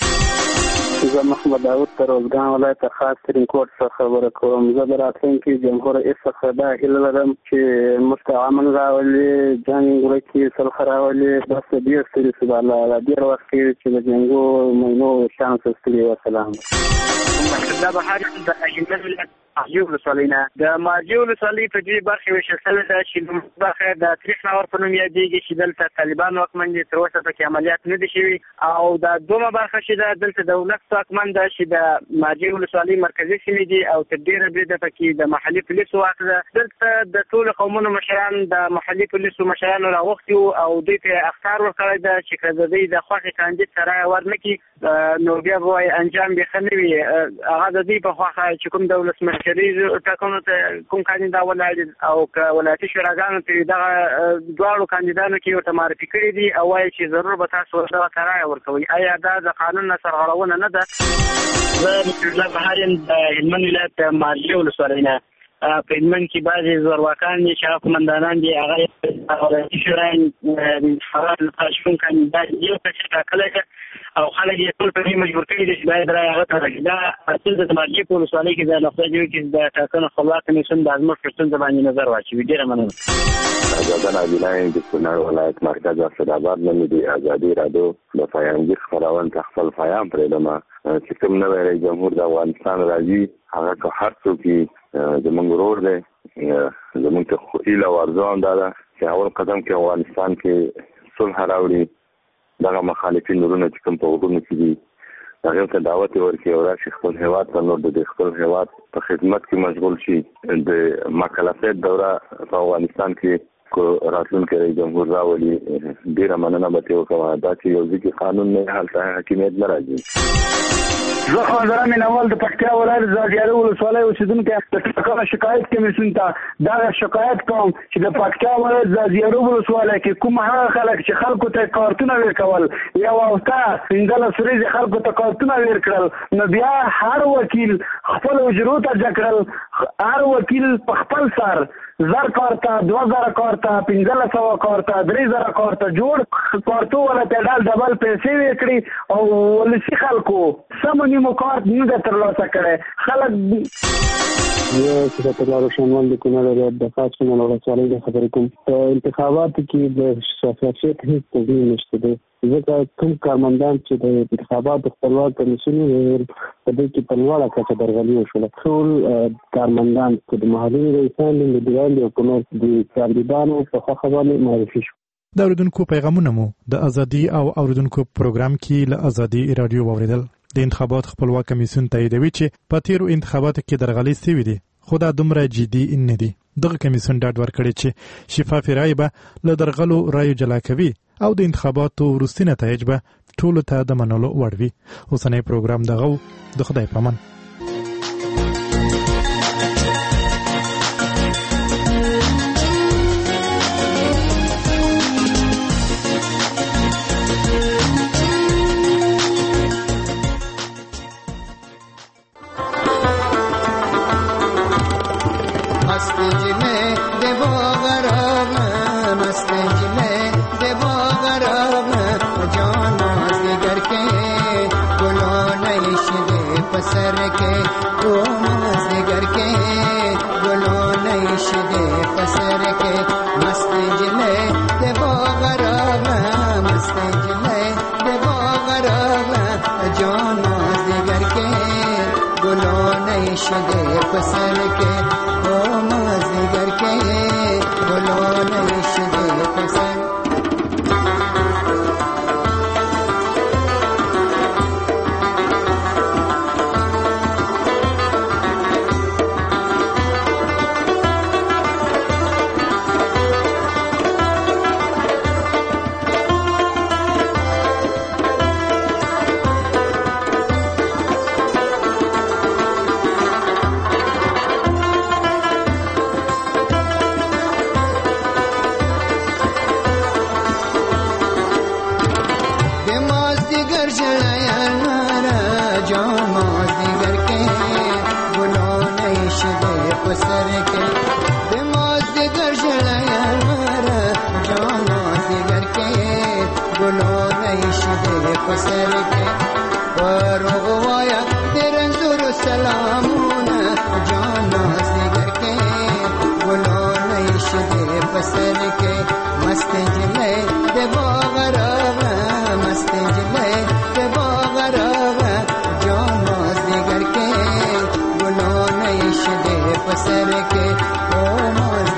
کړو. زه محمد داود تر روزګان ولایت خاص ترین کوټ څخه خبره کوم. زه د راتلونکي جمهور رئیس څخه دا هیله لرم چې موږ ته امن راولي، جنګ ورکړي، صلح راولي. بس ډېر ستړي شو، الله ډېر وخت کېږي چې د جنګو مینو شانس ستړي. وسلام. دا بهار د هلمند ولایت مارجې ولسوالۍ نه د مارجې ولسوالۍ په دې برخې ویشل شوې ده چې لومړۍ برخه د تاریخ ناور په نوم یادېږي چې دلته طالبان واکمن دي، تر اوسه پکې عملیات نه دي شوي. او دا دویمه برخه چې ده دلته دولت واکمن ده چې د مارجې ولسوالۍ مرکزي سیمې دي او تر ډېره بریده پکې د محلي پولیسو واک ده. دلته د ټولو قومونو مشران د محلي پولیسو مشرانو راغوښتي وو او دوی ته اخطار ورکړی ده چې که د دوی د خوښې کاندید ته رایه ورنکړي نو بیا به وایي انجام بې ښه نه وي. هغه د دوی په خوښه چې کوم د ولسمشري ټاکنو ته کوم کاندید ولاړ او که ولایتي شوراګانو ته دغه دواړو کاندیدانو کې ورته معرفي کړي دي او وایي چې ضرور به تاسو دغه ته رایه ورکوئ. آیا دا د قانون نه سرغړونه نه ده؟ زه نصرالله بهار یم د هلمند ولایت مارجې ولسوالۍ نه. په هلمند کې بعضې زورواکان دي چې هغه قمندانان دي، هغه ولایتي شورا انتخابات لپاره شپون کاندیدان یو کس ټاکلی ده او خلک یې ټول په دې مجبور کړي دي چې باید رایه هغه ته ورکړي. دا اصل د مارجې په ولسوالۍ کې د خدای جوړ کې د ټاکنو خپلواک کمیسیون د زموږ په ستونزه باندې نظر واچوي. ډېره مننه. آزاده نابینا یم د کونړ ولایت مرکز اسداباد نه د ازادي راډیو د فیامګیر خپرونه ته خپل پیغام پرېږدم چې کوم نوی رئیس جمهور د افغانستان راځي هغه که هر څوک زموږ ورور دی، زموږ ته هیله او ارزو هم دا ده چې اول قدم کې افغانستان کې صلح راوړي. دغه مخالفین ورونه چې کوم په غرونو کې دي هغې ته دعوت یې ورکړي او راشي خپل هېواد ته نور د خپل هېواد په خدمت کې مشغول شي. د مکلفیت دوره په افغانستان کې که راتلونکی رئیس جمهور راولي ډېره مننه به ترې وکړم. دا چې یو ځکه قانون نه هلته حاکمیت نه راځي. زه خواندره مینوال د پکتیا ولایت زاړیارو ولسوالۍ اوسېدونکی د ټاکنو شکایت کمیسیون ته دا شکایت کوم چې د پکتیا ولایت زاړیارو ولسوالۍ کې کوم هغه خلک چې خلکو ته کارتونه ورکول یو هفته پنځلس ورځې خلکو ته کارتونه ورکړل نو بیا هر وکیل خپل اجرو ته جګ کړل. هر وکیل په خپل سر زر کارته، دوه زره کارته، پنځلس سوه کارته، درې زره کارته جوړ کارتو ولا ته ډال ډبل پیسې ورکړي او ولسي خلکو سمو نیمو کارت نه ده ترلاسه کړی. خلک زه صفت الله روشنوال د کونړ ولایت د خاص کونړ ولسوالۍ نه خبرې کوم. په انتخاباتو کې د شفافیت هېڅ تضمین نشته دی، ځکه کوم کارمندان چې د انتخاباتو خپلواک کمیسیون په دې کې په لوړه کچه درغلي وشوله. ټول کارمندان چې د محلي رئیسان دي د ډیوال او په نور د کاندیدانو په خوښه باندې معرفي شو. د اوریدونکو پیغامونه مو د ازادي او اوریدونکو پروګرام کې له ازادي رادیو واوریدل. د انتخابات خپلواک کمیسیون تاییدوي چې په تیرو انتخاباتو کې درغلي سوي دي، خو دا دومره جدي نه دي. دغه کمیسیون ډاډ ورکړی چې شفاف رایې به له درغلو رایو جلا کوي او د انتخاباتو وروستي نتایج به ټولو ته د منلو وړ وي. اوسنی پروګرام دغه د خدای په امان. پسر کې او